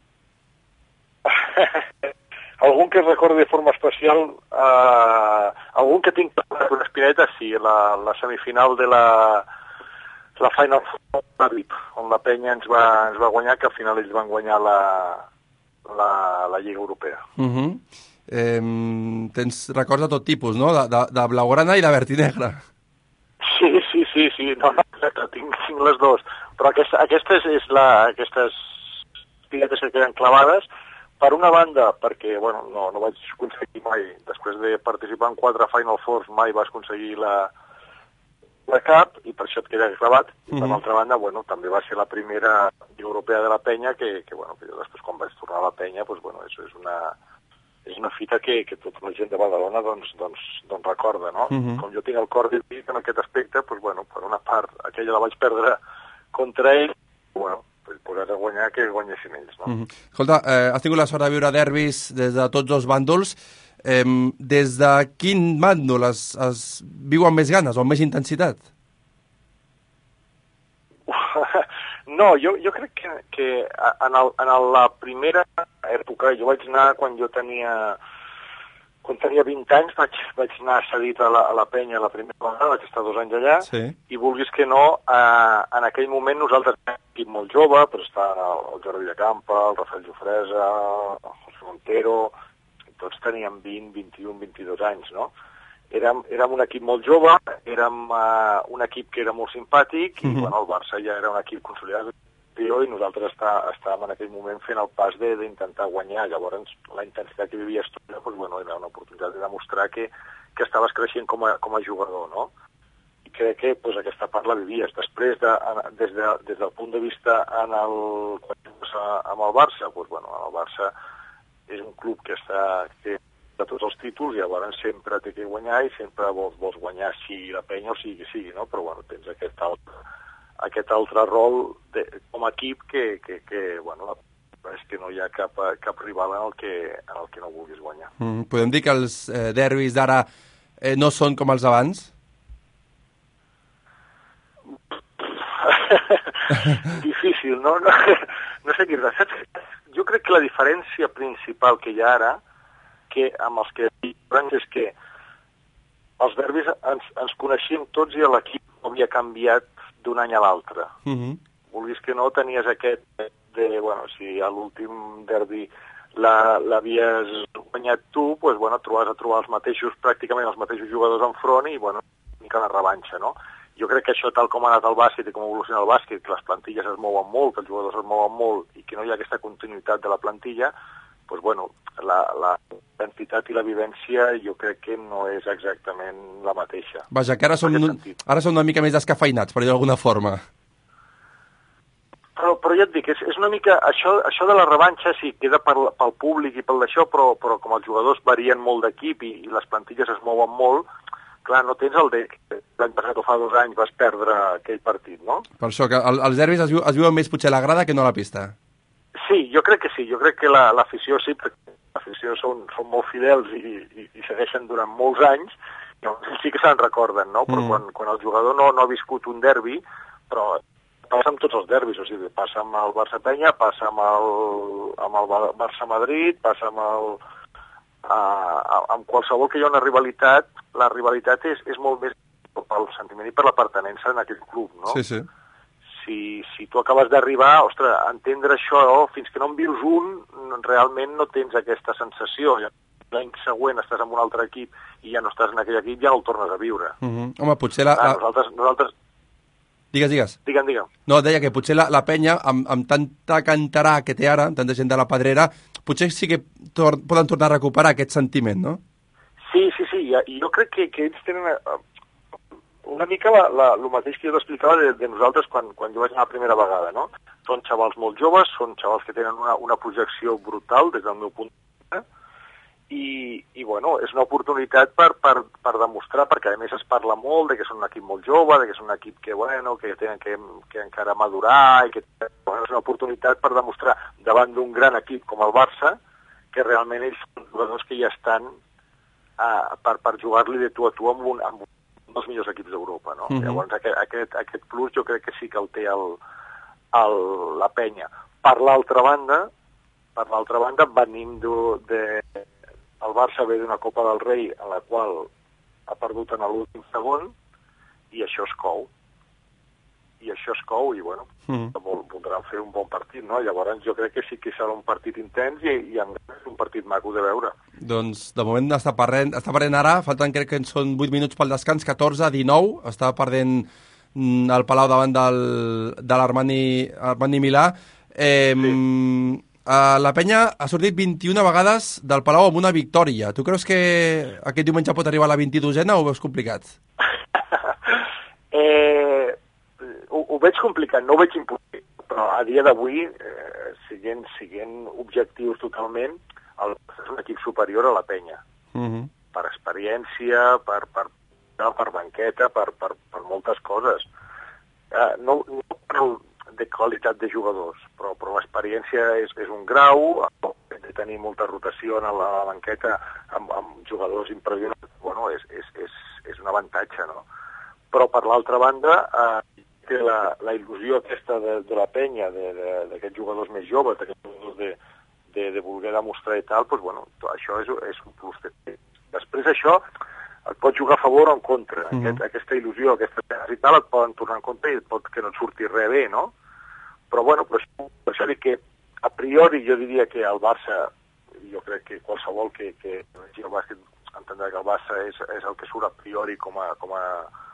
Algun que recordi de forma especial, eh, algun que tinc una espineta, sí, la, la semifinal de la, la Final Four de V I P, on la Penya ens va, ens va guanyar, que al final ells van guanyar la, la, la Lliga Europea. Uh -huh. eh, tens records de tot tipus, no? De, de, de blaugrana i de vertinegra. Sí, sí, sí, sí, no, no, tinc, tinc les dues, però aquesta, aquesta és, és la, aquestes espinetes que queden clavades. Per una banda, perquè bueno, no, no vaig aconseguir mai, després de participar en quatre Final Fours, mai vas aconseguir la, la cap, i per això et queda clavat. I per mm-hmm. l'altra banda, bueno, també va ser la primera Lliga Europea de la Penya, que, que, bueno, que jo després, quan vaig tornar a la Penya, pues, bueno, això és una, és una fita que, que tota la gent de Badalona doncs, doncs, doncs recorda, no? Mm-hmm. Com jo tinc el cor dividit en aquest aspecte, pues, bueno, per una part, aquella la vaig perdre contra ell, bueno, poder guanyar que guanyessin ells, no? Mm-hmm. Escolta, eh, has tingut la sort de viure derbis des de tots dos bàndols. Eh, des de quin bàndol es, es viu amb més ganes o amb més intensitat? No, jo, jo crec que, que en, el, en la primera època, jo vaig anar quan jo tenia... Quan tenia vint anys vaig, vaig anar cedit a la, a la Penya la primera vegada, vaig estar dos anys allà, sí. I vulguis que no, eh, en aquell moment nosaltres érem un equip molt jove, però estaven el, el Jordi de Campa, el Rafael Jofresa, el José Montero, tots teníem vint, vint-i-un, vint-i-dos anys, no? Érem, érem un equip molt jove, érem uh, un equip que era molt simpàtic, i mm-hmm. bueno, el Barça ja era un equip consolidat, i nosaltres està, estàvem en aquell moment fent el pas d'intentar guanyar. Llavors, la intensitat que vivies tu, doncs, bueno, era una oportunitat de demostrar que, que estaves creixent com a, com a jugador, no? I crec que pues, aquesta part la vivies. Després, de, des, de, des del punt de vista en el, amb el Barça, doncs, bueno, el Barça és un club que està que de tots els títols, i llavors sempre té que guanyar i sempre vols, vols guanyar, sigui la Penya o sigui que sigui, no? Però bueno, tens aquest altre aquest altre rol de, com a equip que, que, que bueno, és que no hi ha cap, cap rival en el que, en el que no vulguis guanyar. Mm, podem dir que els eh, derbis d'ara eh, no són com els abans? Difícil, no? No, no sé què dir. Jo crec que la diferència principal que hi ha ara, que amb els que és que els derbis ens, ens coneixíem tots i l'equip havia canviat d'un any a l'altre. Uh-huh. Vulguis que no, tenies aquest de, bueno, si a l'últim derbi l'havies guanyat tu, doncs, bueno, trobes a trobar els mateixos, pràcticament els mateixos jugadors enfront i, bueno, una mica la revanxa, no? Jo crec que això, tal com ha anat el bàsquet i com evoluciona el bàsquet, que les plantilles es mouen molt, que els jugadors es mouen molt i que no hi ha aquesta continuïtat de la plantilla, doncs, bueno, la, la identitat i la vivència jo crec que no és exactament la mateixa. Vaja, que ara som, ara som una mica més descafeinats, per dir d'alguna forma. Però, però ja et dic, és, és una mica... Això, això de la revanxa sí, queda pel, pel públic i pel d'això, però, però com els jugadors varien molt d'equip i, i les plantilles es mouen molt, clar, no tens el de... L'any passat o fa dos anys vas perdre aquell partit, no? Per això, que el, els derbis es, viu, es viuen més potser a la grada que no a la pista. Sí, jo crec que sí. Jo crec que l'afició la, sí, perquè l'afició són, són molt fidels i, i, i segueixen durant molts anys, llavors sí que se'n recorden, no? Però mm. quan, quan el jugador no, no ha viscut un derbi, però passa amb tots els derbis, o sigui, passa amb el Barça-Penya, passa amb el, amb el Barça-Madrid, passa amb el, uh, amb qualsevol que hi ha una rivalitat, la rivalitat és, és molt més pel sentiment i per la pertinença en aquell club, no? Sí, sí. Si, si tu acabes d'arribar, ostres, entendre això, fins que no en vius un, realment no tens aquesta sensació. L'any següent estàs en un altre equip i ja no estàs en aquell equip, ja no el tornes a viure. Uh -huh. Home, potser la... Ah, nosaltres, nosaltres... Digues, digues. Digue'm, digue'm. No, deia que potser la, la penya, amb, amb tanta cantarà que té ara, amb tanta gent de la Pedrera, potser sí que tor poden tornar a recuperar aquest sentiment, no? Sí, sí, sí. I jo crec que, que ells tenen una mica la, la, el mateix que jo t'explicava de, de nosaltres quan, quan jo vaig anar la primera vegada, no? Són xavals molt joves, són xavals que tenen una, una projecció brutal des del meu punt de vista, i, i bueno, és una oportunitat per, per, per demostrar, perquè a més es parla molt de que són un equip molt jove, de que és un equip que, bueno, que tenen que, que encara madurar, i que bueno, és una oportunitat per demostrar davant d'un gran equip com el Barça que realment ells són jugadors que ja estan uh, per, per jugar-li de tu a tu amb un, amb un dels millors equips d'Europa, no? Uh-huh. Llavors aquest, aquest, aquest plus jo crec que sí que el té el, el, la penya. Per l'altra banda, per l'altra banda venim de, de el Barça ve d'una Copa del Rei en la qual ha perdut en l'últim segon i això es cou. I això es cou i, bueno, mm. voldran fer un bon partit, no? Llavors jo crec que sí que serà un partit intens i, i un partit maco de veure. Doncs de moment està perdent, està perdent ara, falten crec que en són vuit minuts pel descans, catorze a dinou, està perdent el Palau davant del, de l'Armani Armani Milà. Eh, sí. Uh, la penya ha sortit vint-i-una vegades del Palau amb una victòria. Tu creus que aquest diumenge pot arribar a la vint-i-dosena o ho veus complicat? eh, ho, ho veig complicat, no ho veig impossible, però a dia d'avui, eh, siguent, siguent objectius totalment, el Barça és un equip superior a la penya. Uh-huh. Per experiència, per, per, per banqueta, per, per, per moltes coses. Uh, no, no parlo de qualitat de jugadors, però, però l'experiència és, és un grau, de tenir molta rotació a la, a la banqueta amb, amb jugadors impressionants, bueno, és, és, és, és un avantatge, no? Però per l'altra banda, eh, té la, la il·lusió aquesta de, de la penya, d'aquests jugadors més joves, d'aquests jugadors de, de, de voler demostrar i tal, doncs, bueno, això és, és un plus que té. Després això et pot jugar a favor o en contra. Uh-huh. Aquest, aquesta il·lusió, aquesta penes i tal, et poden tornar en compte i et pot que no et surti res bé, no? Però, bueno, per això, per això dic que a priori jo diria que el Barça, jo crec que qualsevol que, que vegi el bàsquet entendrà que el Barça és, és el que surt a priori com a, com a,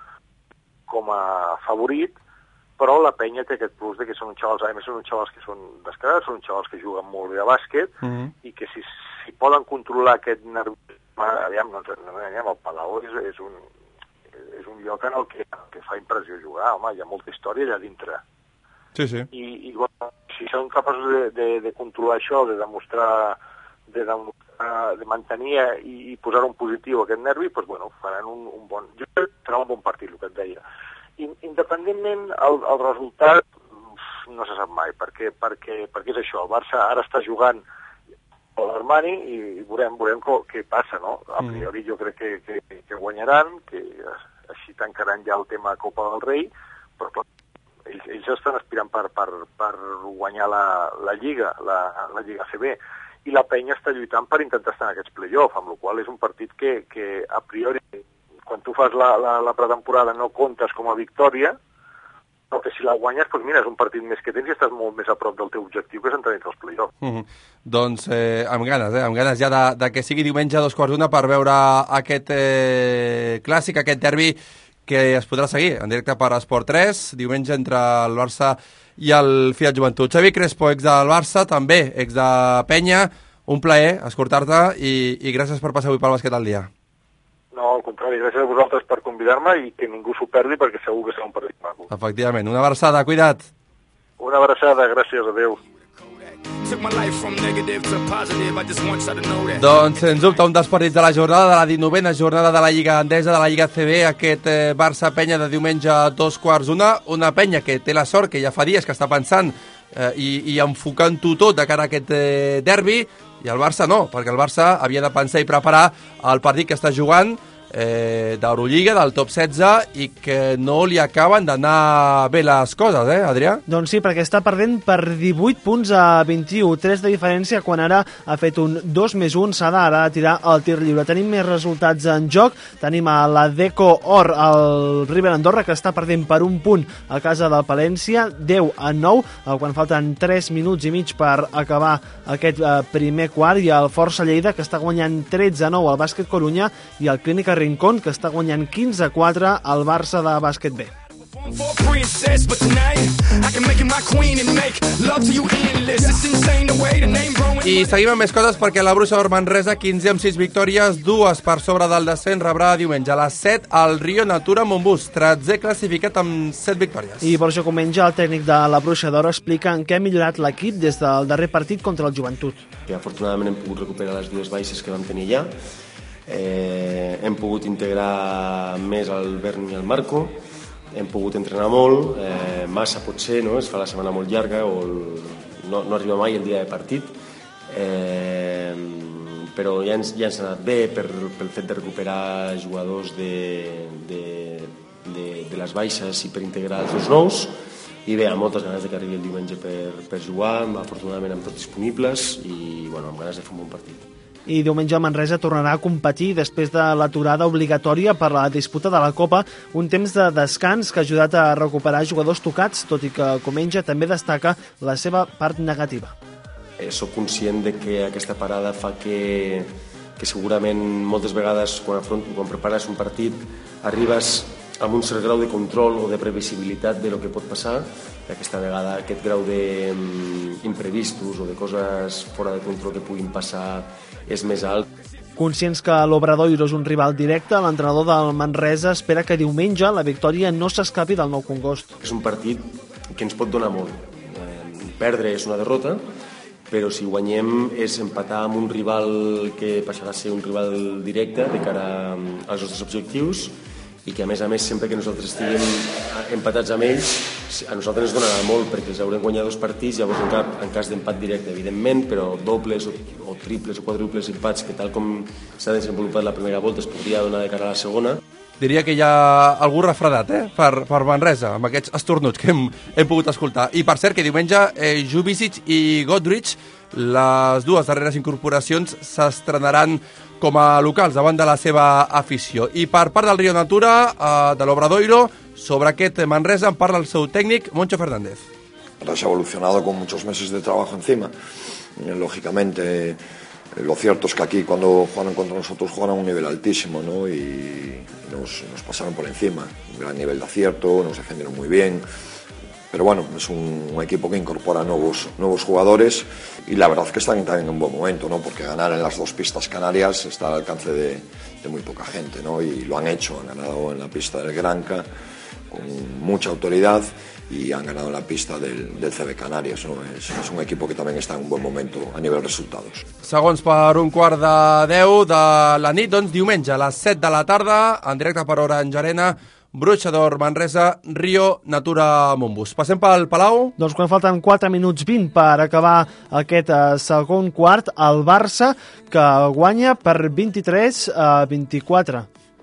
com a favorit, però la penya té aquest plus de que són uns xavals, a més són uns xavals que són descarats, són uns xavals que juguen molt bé a bàsquet, uh-huh. i que si, si poden controlar aquest nerviosisme, aviam, no ens enganyem, el Palau és, és, un, és un lloc en el que, en el que fa impressió jugar, home, hi ha molta història allà dintre. Sí, sí. I, i bueno, si són capaços de, de, de controlar això, de demostrar, de, demostrar, de mantenir i, i posar un positiu a aquest nervi, doncs, bueno, faran un, un bon... Jo crec que serà un bon partit, el que et deia. I, independentment, el, el resultat no se sap mai, perquè, perquè, perquè és això, el Barça ara està jugant a l'Armani i, i veurem, veurem què passa, no? A priori jo crec que, que, que guanyaran, que així tancaran ja el tema Copa del Rei, però clar, ells, ells estan aspirant per, per, per guanyar la, la Lliga, la, la Lliga A C B, i la penya està lluitant per intentar estar en aquests play-off, amb la qual és un partit que, que a priori, quan tu fas la, la, la pretemporada no comptes com a victòria, però que si la guanyes, doncs mira, és un partit més que tens i estàs molt més a prop del teu objectiu, que és entrar entre els play-offs. Uh -huh. Doncs eh, amb ganes, eh? amb ganes ja de, de que sigui diumenge a dos quarts d'una per veure aquest eh, clàssic, aquest derbi que es podrà seguir en directe per Esport tres, diumenge entre el Barça i el Fiat Joventut. Xavi Crespo, ex del Barça, també ex de Penya, un plaer escoltar-te i, i gràcies per passar avui pel bàsquet al dia. No, al contrari, gràcies a vosaltres per convidar-me i que ningú s'ho perdi perquè segur que serà un partit maco. Efectivament, una abraçada, cuida't. Una abraçada, gràcies, adeu. Doncs, sens dubte, un dels partits de la jornada, de la dinovena jornada de la Lliga Endesa, de la Lliga C B, aquest eh, Barça-Penya de diumenge a dos quarts d'una, una Penya que té la sort, que ja fa dies que està pensant eh, i, i enfocant-ho tot de cara a aquest eh, derbi, i el Barça no, perquè el Barça havia de pensar i preparar el partit que està jugant eh, d'Eurolliga, del top setze, i que no li acaben d'anar bé les coses, eh, Adrià? Doncs sí, perquè està perdent per divuit punts a vint-i-u, tres de diferència, quan ara ha fet un dos més un, s'ha d'ara tirar el tir lliure. Tenim més resultats en joc, tenim a la Deco Or, el River Andorra, que està perdent per un punt a casa del Palència, deu a nou, quan falten tres minuts i mig per acabar aquest eh, primer quart, i el Força Lleida, que està guanyant tretze a nou al Bàsquet Corunya, i el Clínica Rincón, que està guanyant quinze a quatre al Barça de bàsquet B. I seguim amb més coses, perquè la Bruixa d'Or Manresa, quinze amb sis victòries, dues per sobre del descens, rebrà diumenge a les set al Rio Natura Montbus, tretzè classificat amb set victòries. I per això comenta el tècnic de la Bruixa d'Or, explica en què ha millorat l'equip des del darrer partit contra el Joventut. Que afortunadament hem pogut recuperar les dues baixes que vam tenir ja, eh, hem pogut integrar més el Berni i el Marco, hem pogut entrenar molt, eh, massa potser, no? Es fa la setmana molt llarga o el, no, no arriba mai el dia de partit, eh, però ja ens, ja ens ha anat bé per, pel fet de recuperar jugadors de, de, de, de les baixes i per integrar els dos nous, i bé, amb moltes ganes de que arribi el diumenge per, per jugar, afortunadament amb tots disponibles i bueno, amb ganes de fer un bon partit. I diumenge el Manresa tornarà a competir després de l'aturada obligatòria per la disputa de la Copa, un temps de descans que ha ajudat a recuperar jugadors tocats, tot i que Comenge també destaca la seva part negativa. Eh, soc conscient de que aquesta parada fa que, que segurament moltes vegades quan, afront, quan prepares un partit arribes amb un cert grau de control o de previsibilitat de lo que pot passar, i aquesta vegada aquest grau d'imprevistos o de coses fora de control que puguin passar és més alt. Conscients que l'Obradoiro és un rival directe, l'entrenador del Manresa espera que diumenge la victòria no s'escapi del Nou Congost. És un partit que ens pot donar molt. Eh, perdre és una derrota, però si guanyem és empatar amb un rival que passarà a ser un rival directe de cara als nostres objectius, i que a més a més sempre que nosaltres estiguem empatats amb ells a nosaltres ens donarà molt perquè els haurem guanyat dos partits, llavors en, cap, en cas d'empat directe evidentment, però dobles o, o triples o quadruples empats que tal com s'ha desenvolupat la primera volta es podria donar de cara a la segona. Diria que hi ha algú refredat, eh? per, per Manresa, amb aquests estornuts que hem, hem pogut escoltar. I per cert que diumenge eh, Jubicic i Godrich, les dues darreres incorporacions, s'estrenaran com a locals davant de la seva afició. I per part del Rio Natura, eh, de l'Obradoiro, sobre aquest Manresa en parla el seu tècnic, Moncho Fernández. Has evolucionado con muchos meses de trabajo encima. Lógicamente, lo cierto es que aquí cuando juegan contra nosotros juegan a un nivel altísimo, ¿no? Y nos, nos pasaron por encima. Un gran nivel de acierto, nos defendieron muy bien. Pero bueno, es un, un equipo que incorpora nuevos, nuevos jugadores y la verdad es que están también en un buen momento, ¿no? Porque ganar en las dos pistas canarias está al alcance de, de muy poca gente, ¿no? Y lo han hecho, han ganado en la pista del Granca con mucha autoridad y han ganado en la pista del, del C B Canarias, ¿no? Es, es un equipo que también está en un buen momento a nivel resultados. Segons per un quart de deu de la nit, doncs diumenge a les set de la tarda, en directe per Orange Arena, Bruixa d'Or Manresa, Rio Natura Montbus. Passem pel Palau. Doncs quan falten quatre minuts vint per acabar aquest eh, segon quart, el Barça, que guanya per vint-i-tres a vint-i-quatre.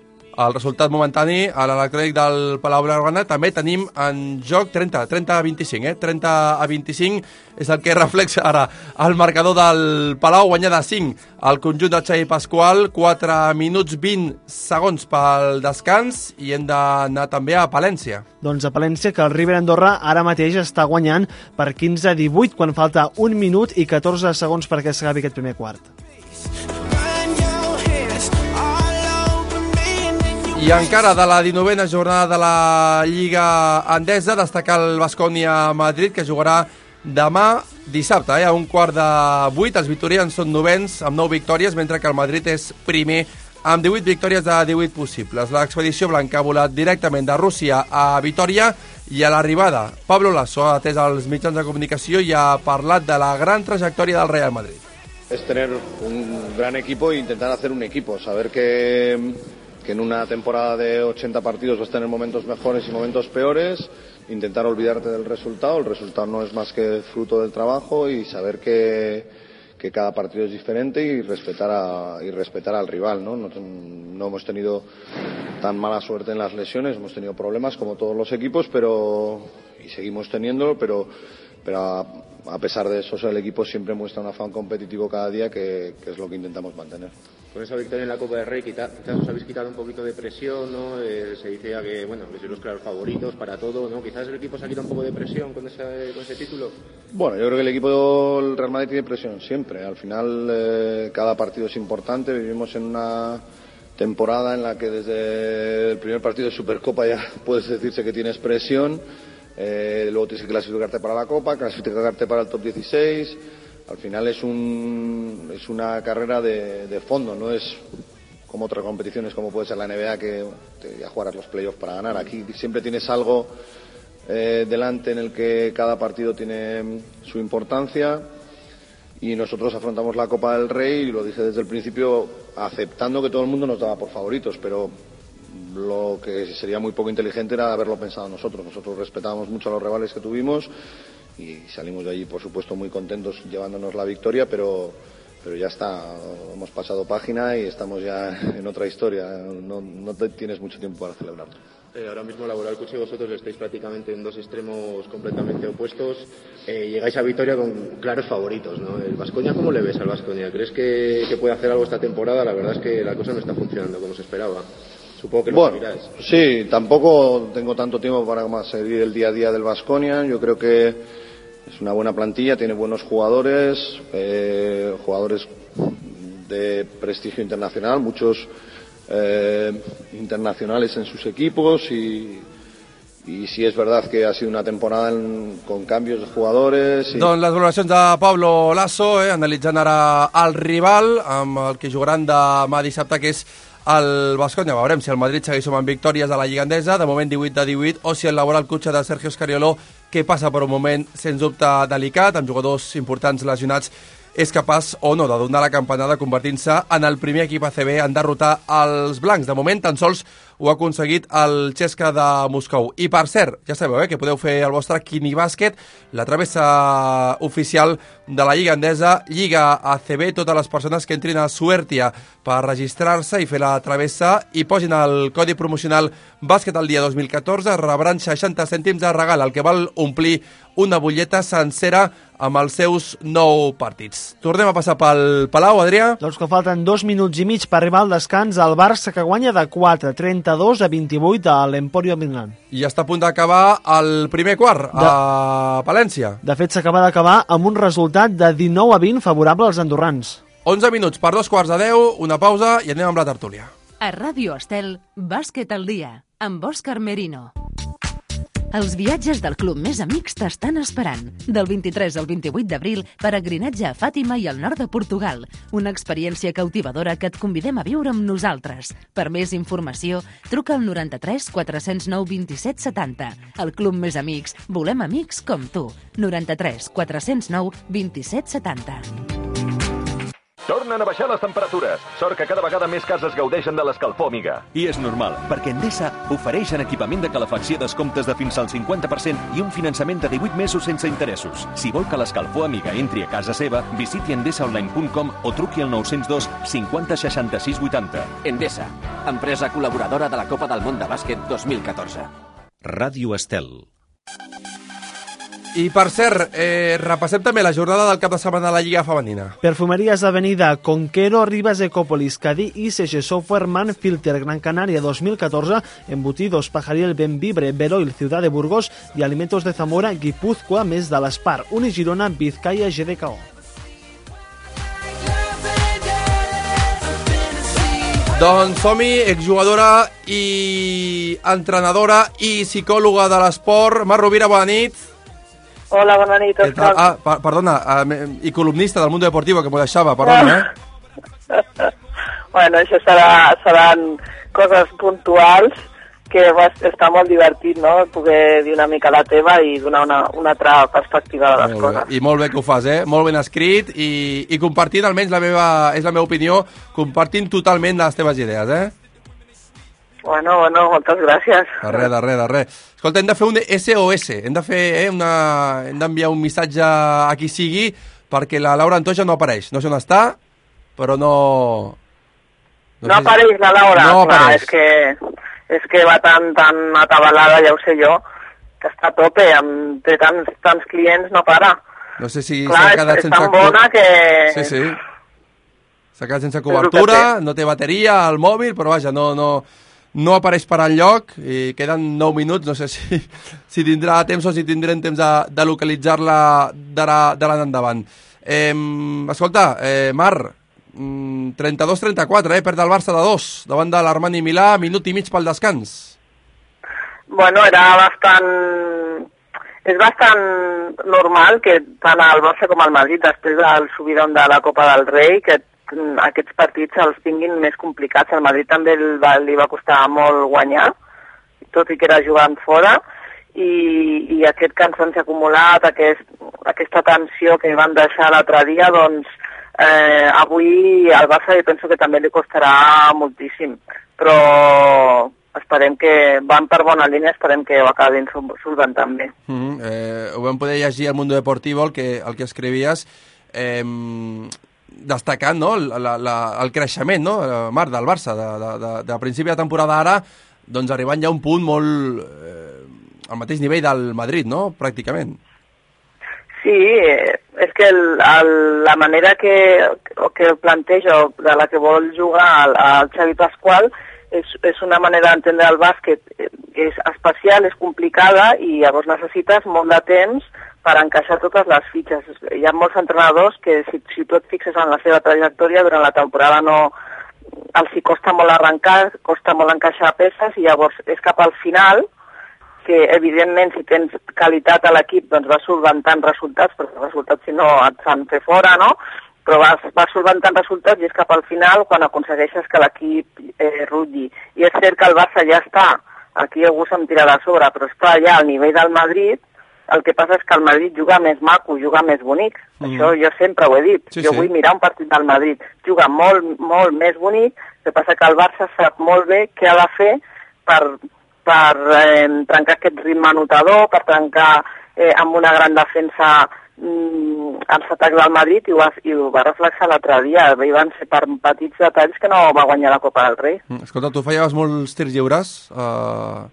El resultat momentani a l'electrònic del Palau Blaugrana. També tenim en joc trenta, trenta a vint-i-cinc, eh? trenta a vint-i-cinc és el que reflexa ara el marcador del Palau, guanya de cinc el conjunt de Xavi Pasqual, quatre minuts vint segons pel descans, i hem d'anar també a Palència. Doncs a Palència, que el River Andorra ara mateix està guanyant per quinze a divuit quan falta un minut i catorze segons perquè s'acabi aquest primer quart. I encara de la dinovena jornada de la Lliga Endesa, destacar el Baskonia Madrid, que jugarà demà dissabte, eh, a un quart de vuit. Els vitorians són novens amb nou victòries, mentre que el Madrid és primer amb divuit victòries de divuit possibles. L'expedició blanca ha volat directament de Rússia a Vitòria, i a l'arribada Pablo Lasso ha atès els mitjans de comunicació i ha parlat de la gran trajectòria del Real Madrid. Es tener un gran equipo e intentar hacer un equipo, saber que... que en una temporada de ochenta partidos vas a tener momentos mejores y momentos peores, intentar olvidarte del resultado, el resultado no es más que fruto del trabajo y saber que, que cada partido es diferente y respetar a, y respetar al rival, ¿no? No, no hemos tenido tan mala suerte en las lesiones, hemos tenido problemas como todos los equipos, pero y seguimos teniéndolo, pero, pero a, a pesar de eso, el equipo siempre muestra un afán competitivo cada día, que, que es lo que intentamos mantener. Con esa victoria en la Copa del Rey quizás os habéis quitado un poquito de presión, ¿no? Eh, se dice ya que, bueno, que sois los claros favoritos para todo, ¿no? Quizás el equipo se ha quitado un poco de presión con ese, con ese título. Bueno, yo creo que el equipo del Real Madrid tiene presión siempre. Al final, eh, cada partido es importante. Vivimos en una temporada en la que desde el primer partido de Supercopa ya puedes decirse que tienes presión. Eh, luego tienes que clasificarte para la Copa, clasificarte para el top dieciséis. Al final es un es una carrera de, de fondo, no es como otras competiciones como puede ser la N B A, que te, ya jugarás los playoffs para ganar. Aquí siempre tienes algo eh, delante en el que cada partido tiene su importancia, y nosotros afrontamos la Copa del Rey, y lo dije desde el principio, aceptando que todo el mundo nos daba por favoritos, pero lo que sería muy poco inteligente era haberlo pensado nosotros. Nosotros respetábamos mucho a los rivales que tuvimos y salimos de allí, por supuesto, muy contentos llevándonos la victoria, pero, pero ya está, hemos pasado página y estamos ya en otra historia. No, no te tienes mucho tiempo para celebrarlo. Eh, ahora mismo Laboral Cuche y vosotros estáis prácticamente en dos extremos completamente opuestos. Eh, llegáis a victoria con claros favoritos, ¿no? El Baskonia, ¿cómo le ves al Baskonia? ¿Crees que, que puede hacer algo esta temporada? La verdad es que la cosa no está funcionando como se esperaba. Supongo que lo bueno, seguirás. Sí, tampoco tengo tanto tiempo para más seguir el día a día del Baskonia. Yo creo que es una buena plantilla, tiene buenos jugadores, eh, jugadores de prestigio internacional, muchos eh, internacionales en sus equipos, y, i sí és veritat que ha sido una temporada en, con cambios de jugadores. I... Doncs les valoracions de Pablo Lasso, eh, analitzant ara el rival, amb el que jugaran demà dissabte, que és el Baskonia. Veurem si el Madrid segueix sumant victòries a la Lliga Endesa, de moment divuit de divuit, o si el Laboral Cuche de Sergio Scariolo, que passa per un moment sens dubte delicat, amb jugadors importants lesionats, és capaç o no de donar la campanada convertint-se en el primer equip A C B en derrotar els blancs. De moment tan sols ho ha aconseguit el Chesca de Moscou. I per cert, ja sabeu eh, que podeu fer el vostre Kini Bàsquet, la travessa oficial de la Lliga Endesa, Lliga A C B. Totes les persones que entrin a Suertia per registrar-se i fer la travessa i posin el codi promocional Bàsquet al dia dos mil catorze rebran seixanta cèntims de regal, el que val omplir una butlleta sencera amb els seus nou partits. Tornem a passar pel Palau, Adrià. Doncs que falten dos minuts i mig per arribar al descans, el Barça que guanya de quatre, trenta-dos a vint-i-vuit a l'Emporio Milán. I està a punt d'acabar el primer quart de... a Palència. De fet, s'acaba d'acabar amb un resultat de dinou a vint favorable als andorrans. onze minuts per dos quarts de deu, una pausa i anem amb la tertúlia. A Ràdio Estel, Bàsquet al dia, amb Òscar Merino. Els viatges del Club Més Amics t'estan esperant. Del vint-i-tres al vint-i-vuit d'abril, peregrinatge a Fàtima i al nord de Portugal. Una experiència cautivadora que et convidem a viure amb nosaltres. Per més informació, truca al noranta-tres quatre-cents nou vint-i-set setanta. El Club Més Amics, volem amics com tu. noranta-tres quatre-cents nou vint-i-set setanta. Tornen a baixar les temperatures. Sort que cada vegada més cases gaudeixen de l'escalfor Amiga. I és normal, perquè Endesa ofereixen equipament de calefacció descomptes de fins al cinquanta per cent i un finançament de divuit mesos sense interessos. Si vol que l'escalfor Amiga entri a casa seva, visiti endesa online punt com o truqui al nou zero dos cinquanta seixanta-sis vuitanta. Endesa, empresa col·laboradora de la Copa del Món de Bàsquet dos mil catorze. Ràdio Estel. I per cert, eh, repassem també la jornada del cap de setmana de la Lliga Femenina. Perfumerías Avenida, Conquero, Rivas Ecópolis, Cadí y Sege Software, Man Filter, Gran Canaria dos mil catorze, Embutidos, Pajariel, Benvibre, Beroil, Ciudad de Burgos y Alimentos de Zamora, Guipúzcoa, Mes de l'Espar, Unigirona, Vizcaya, G D K O. Doncs som-hi, exjugadora i entrenadora i psicòloga de l'esport. Mar Rovira, bona nit. Hola, bona nit, Òscar. Ah, per, perdona, i columnista del Mundo Deportivo, que m'ho deixava, perdona, eh? Bueno, això serà, seran coses puntuals, que va estar molt divertit, no?, poder dir una mica la teva i donar una, una altra perspectiva de les coses. I molt bé que ho fas, eh? Molt ben escrit i, i compartint, almenys la meva, és la meva opinió, compartint totalment les teves idees, eh? Bueno, bueno, moltes gràcies. De res, de res, de res. Escolta, hem de fer un S O S, hem de fer, eh, una... hem d'enviar un missatge a qui sigui perquè la Laura Antoja no apareix. No sé on està, però no... No, no apareix la Laura? No Clar, apareix. És que, és que va tan, tan atabalada, ja ho sé jo, que està a tope, amb, té tants, tants clients, no para. No sé si Clar, s'ha quedat és, sense... és tan bona que... Sí, sí. S'ha quedat sense cobertura, no té bateria al mòbil, però vaja, no, no, no apareix per enlloc i queden nou minuts, no sé si, si tindrà temps o si tindrem temps de, de localitzar-la d'ara en endavant. Eh, escolta, eh, Mar, trenta-dos trenta-quatre, eh, perd el Barça de dos, davant de l'Armani Milà, minut i mig pel descans. Bueno, era bastant... És bastant normal que tant el Barça com el Madrid, després del subidon de la Copa del Rei, que aquests partits els tinguin més complicats. El Madrid també el va, li va costar molt guanyar, tot i que era jugant fora, i, i aquest cansanci acumulat, aquest, aquesta tensió que van deixar l'altre dia, doncs eh, avui al Barça jo penso que també li costarà moltíssim, però esperem que van per bona línia, esperem que ho acabin solventant bé. Mm -hmm. eh, ho vam poder llegir al Mundo Deportivo, el que, el que escrivies, eh, destacant, no?, la, la, el creixement, no?, Marc, del Barça, de, de, de, de principi de temporada ara, doncs arribant ja a un punt molt eh, al mateix nivell del Madrid, no?, pràcticament. Sí, és que el, el, la manera que, que plantejo, de la que vol jugar el, el Xavi Pasqual, és, és una manera d'entendre el bàsquet, és especial, és complicada, i llavors necessites molt de temps per encaixar totes les fitxes. Hi ha molts entrenadors que, si, si tu et fixes en la seva trajectòria, durant la temporada no... els hi costa molt arrencar, costa molt encaixar peces, i llavors és cap al final que, evidentment, si tens qualitat a l'equip, doncs vas solventant resultats, perquè els resultats, si no, et fan fer fora, no?, però vas, vas solventant resultats i és cap al final quan aconsegueixes que l'equip eh, rutlli. I és cert que el Barça ja està, aquí algú se'm tirarà a sobre, però està allà al nivell del Madrid. El que passa és que el Madrid juga més maco, juga més bonic. Mm. Això jo sempre ho he dit. Sí, jo sí. vull mirar un partit del Madrid. Juga molt, molt més bonic, el que passa que el Barça sap molt bé què ha de fer per, per eh, trencar aquest ritme anotador, per trencar eh, amb una gran defensa mm, els atacs del Madrid, i ho va, i ho va reflexar l'altre dia. I van ser per petits detalls que no va guanyar la Copa del Rei. Mm, escolta, tu feies molts tirs lliures? Uh,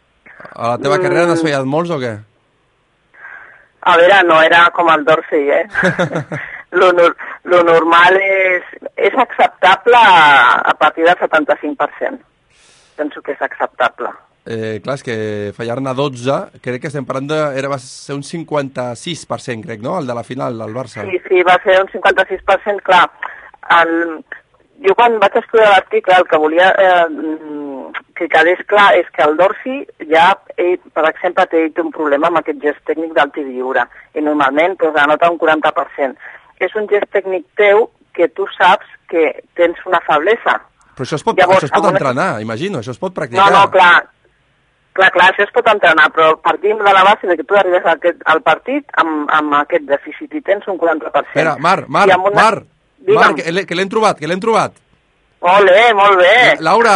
a la teva mm. carrera n'has feies molts o què? A veure, no era com el Dorsey, eh? lo, lo normal és, és acceptable a partir del setanta-cinc per cent. Penso que és acceptable. Eh, clar, és que fallar-ne dotze, crec que estem parlant de... Era, va ser un cinquanta-sis per cent, crec, no?, el de la final, el Barça. Sí, sí, va ser un cinquanta-sis per cent, clar. El, jo quan vaig estudiar l'article, el que volia eh, que quedés clar és que el Dorsey ja, ell, per exemple, té un problema amb aquest gest tècnic del tir lliure, i normalment pues, anota un quaranta per cent. És un gest tècnic teu que tu saps que tens una feblesa. Però això es pot, Llavors, això es pot una... entrenar, imagino, això es pot practicar. No, no, clar, clar, clar, això es pot entrenar, però partim de la base de que tu arribes a aquest, al partit amb, amb aquest dèficit i tens un quaranta per cent. Espera, Mar, Mar, una... Mar, Mar, que l'hem trobat, que l'hem trobat. Molt bé, molt bé. Laura.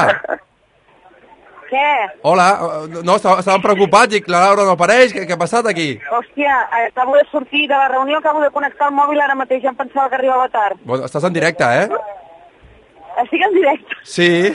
Què? Hola, no, estàvem preocupats, dic, la Laura no apareix, què, què ha passat aquí? Hòstia, acabo de sortir de la reunió, acabo de connectar el mòbil ara mateix, ja em pensava que arribava tard. Bueno, estàs en directe, eh? Estic en directe. Sí.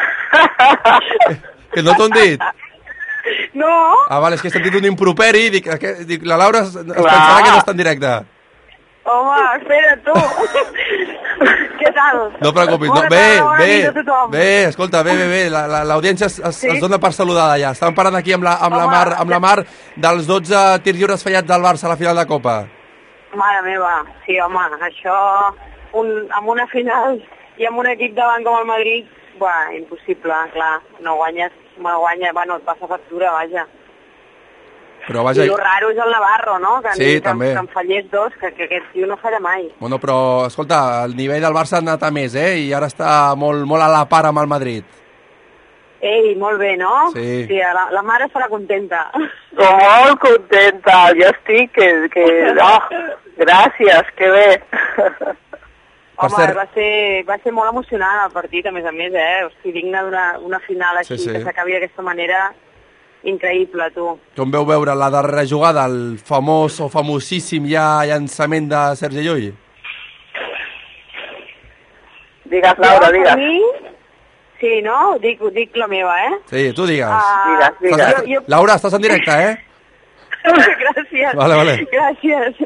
Que no t'ho han dit? No. Ah, vale, és que he sentit un improperi, dic, que, dic la Laura es, es pensarà que no està en directe. Home, espera, tu. Què tal? No et preocupis, no, bé, bé, bé, escolta, bé, bé, bé, l'audiència es, es, sí? es dona per saludada ja. Estàvem parlant aquí amb la, amb la, Mar, amb la Mar dels dotze tirs lliures fallats del Barça a la final de Copa. Mare meva, sí, home, això, un, amb una final i amb un equip davant com el Madrid, buah, impossible, clar, no guanyes, no guanya, bueno, et passa factura, vaja. Però vaja... I lo raro és el Navarro, no? Que, sí, que, també. Que en fallés dos, que, que aquest tio no falla mai. Bueno, però, escolta, el nivell del Barça ha anat a més, eh? I ara està molt, molt a la par amb el Madrid. Ei, molt bé, no? Sí. Sí, la, la mare estarà contenta. Oh, molt contenta, jo estic, que... que oh, gràcies, que bé. Home, ser... va, ser, va ser molt emocionant el partit, a més a més, eh? O sigui, digne d'una una final així, sí, sí. Que s'acabi d'aquesta manera... increïble, tu. Com veu veure la darrera jugada, el famós o famosíssim ja llançament de Sergi Llull? Digues, Laura, jo, digues. Per mi, sí, no? Dic, dic la meva, eh? Sí, tu digues. Uh, digues, digues. Estàs... Jo, jo... Laura, estàs en directe, eh? Gràcies. Vale, vale. Gràcies.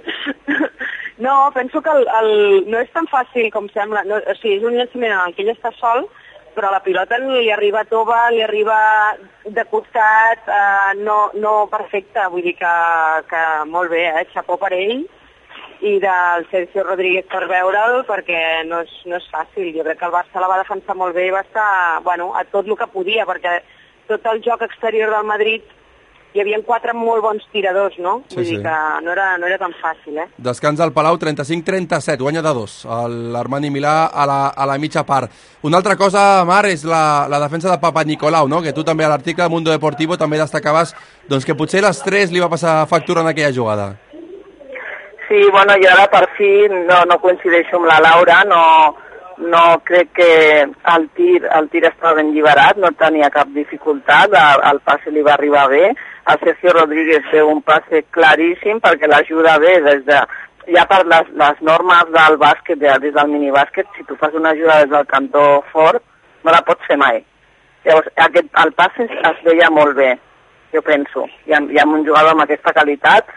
No, penso que el, el, no és tan fàcil com sembla. No, o sigui, és un llançament en el que ell està sol, però la pilota li arriba tova, li arriba de costat, eh, no, no perfecte. Vull dir que, que molt bé, eh? Xapó per ell. I del Sergio Rodríguez per veure'l, perquè no és, no és fàcil. Jo crec que el Barça la va defensar molt bé i va estar, bueno, a tot el que podia, perquè tot el joc exterior del Madrid hi havia quatre molt bons tiradors, no? Sí, Vull sí. dir que no era, no era tan fàcil, eh? Descans al Palau, trenta-cinc trenta-set, guanya de dos, l'Armani Milà a la, a la mitja part. Una altra cosa, Mar, és la, la defensa de Papa Nicolau, no? Que tu també a l'article de Mundo Deportivo també destacaves doncs, que potser l'estrès li va passar factura en aquella jugada. Sí, bueno, jo ara per fi no, no coincideixo amb la Laura, no, no crec que el tir, el tir estava ben lliberat, no tenia cap dificultat, el, el passe li va arribar bé, el Sergio Rodríguez té un passe claríssim perquè l'ajuda bé des de, ja per les, les normes del bàsquet, ja des del minibàsquet, si tu fas una ajuda des del cantó fort, no la pots fer mai. Llavors, aquest, el passe es, es veia molt bé, jo penso, i amb, i amb un jugador amb aquesta qualitat,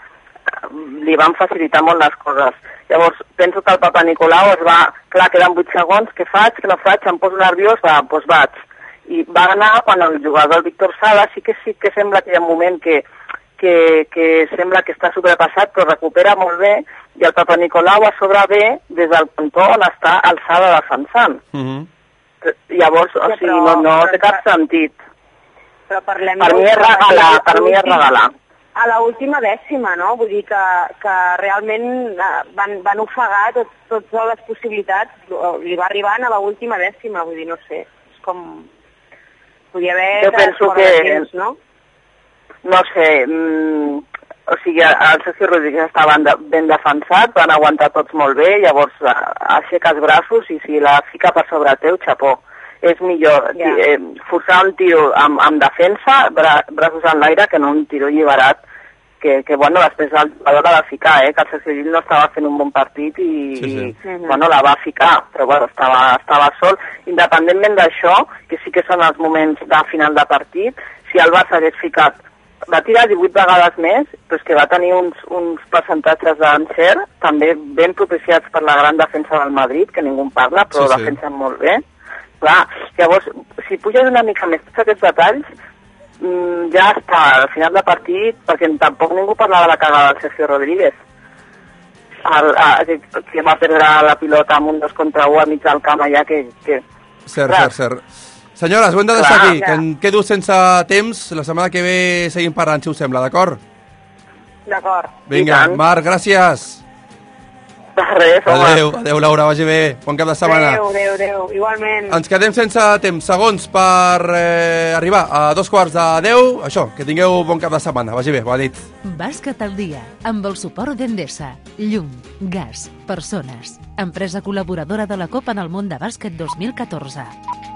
li van facilitar molt les coses. Llavors, penso que el Papa Nicolau es va... Clar, queden vuit segons, què faig, què no faig, em poso nerviós, va, doncs vaig. I va anar quan el jugador, el Víctor Sala, sí que sí que sembla que hi ha un moment que, que, que sembla que està sobrepassat, però recupera molt bé, i el Papa Nicolau a sobre ve des del cantó on està alçada defensant. Uh -huh. Llavors, o sigui, no, no té cap sentit. Però parlem... Per mi és regalar, per mi és regalar. A la última dècima, no? Vull dir que, que realment van, van ofegar tot, totes les possibilitats, li va arribant a la última dècima, vull dir, no sé, és com... Podia haver... Jo penso que... Temps, no? No sé, mm, o sigui, el Sergio Rodríguez estava ben defensat, van aguantar tots molt bé, llavors aixeca els braços i si la fica per sobre teu, xapó. És millor yeah. eh, forçar un tiro amb, amb defensa, bra, braços en l'aire, que no un tiro alliberat, que, que bueno, després el jugador la va ficar, eh, que el Sergio Llull no estava fent un bon partit i, sí, sí. i bueno, la va ficar, però bueno, estava, estava sol. Independentment d'això, que sí que són els moments de final de partit, si el Barça hagués ficat, va tirar divuit vegades més, però és que va tenir uns, uns percentatges d'encert, també ben propiciats per la gran defensa del Madrid, que ningú en parla, però sí, sí. defensen molt bé. Clar, llavors, si puges una mica més tots aquests detalls, mmm, ja està, al final del partit, perquè tampoc ningú parlava de la cagada del Sergio Rodríguez, el, el, que va perdre la pilota amb un dos contra un a mig del camp allà, que... que cert, cert, cert. Senyores, ho hem de deixar Clar, aquí, ja. que em quedo sense temps, la setmana que ve seguim parlant, si us sembla, d'acord? D'acord. Vinga, Marc, gràcies. Res, adéu, adéu, Laura, vagi bé. Bon cap de setmana. Adéu, adéu, adéu, igualment. Ens quedem sense temps, segons per eh, arribar a dos quarts de deu. Això, que tingueu bon cap de setmana. Vagi bé, bona nit. Bàsquet al dia, amb el suport d'Endesa. Llum, gas, persones. Empresa col·laboradora de la Copa del Món de Bàsquet dos mil catorze.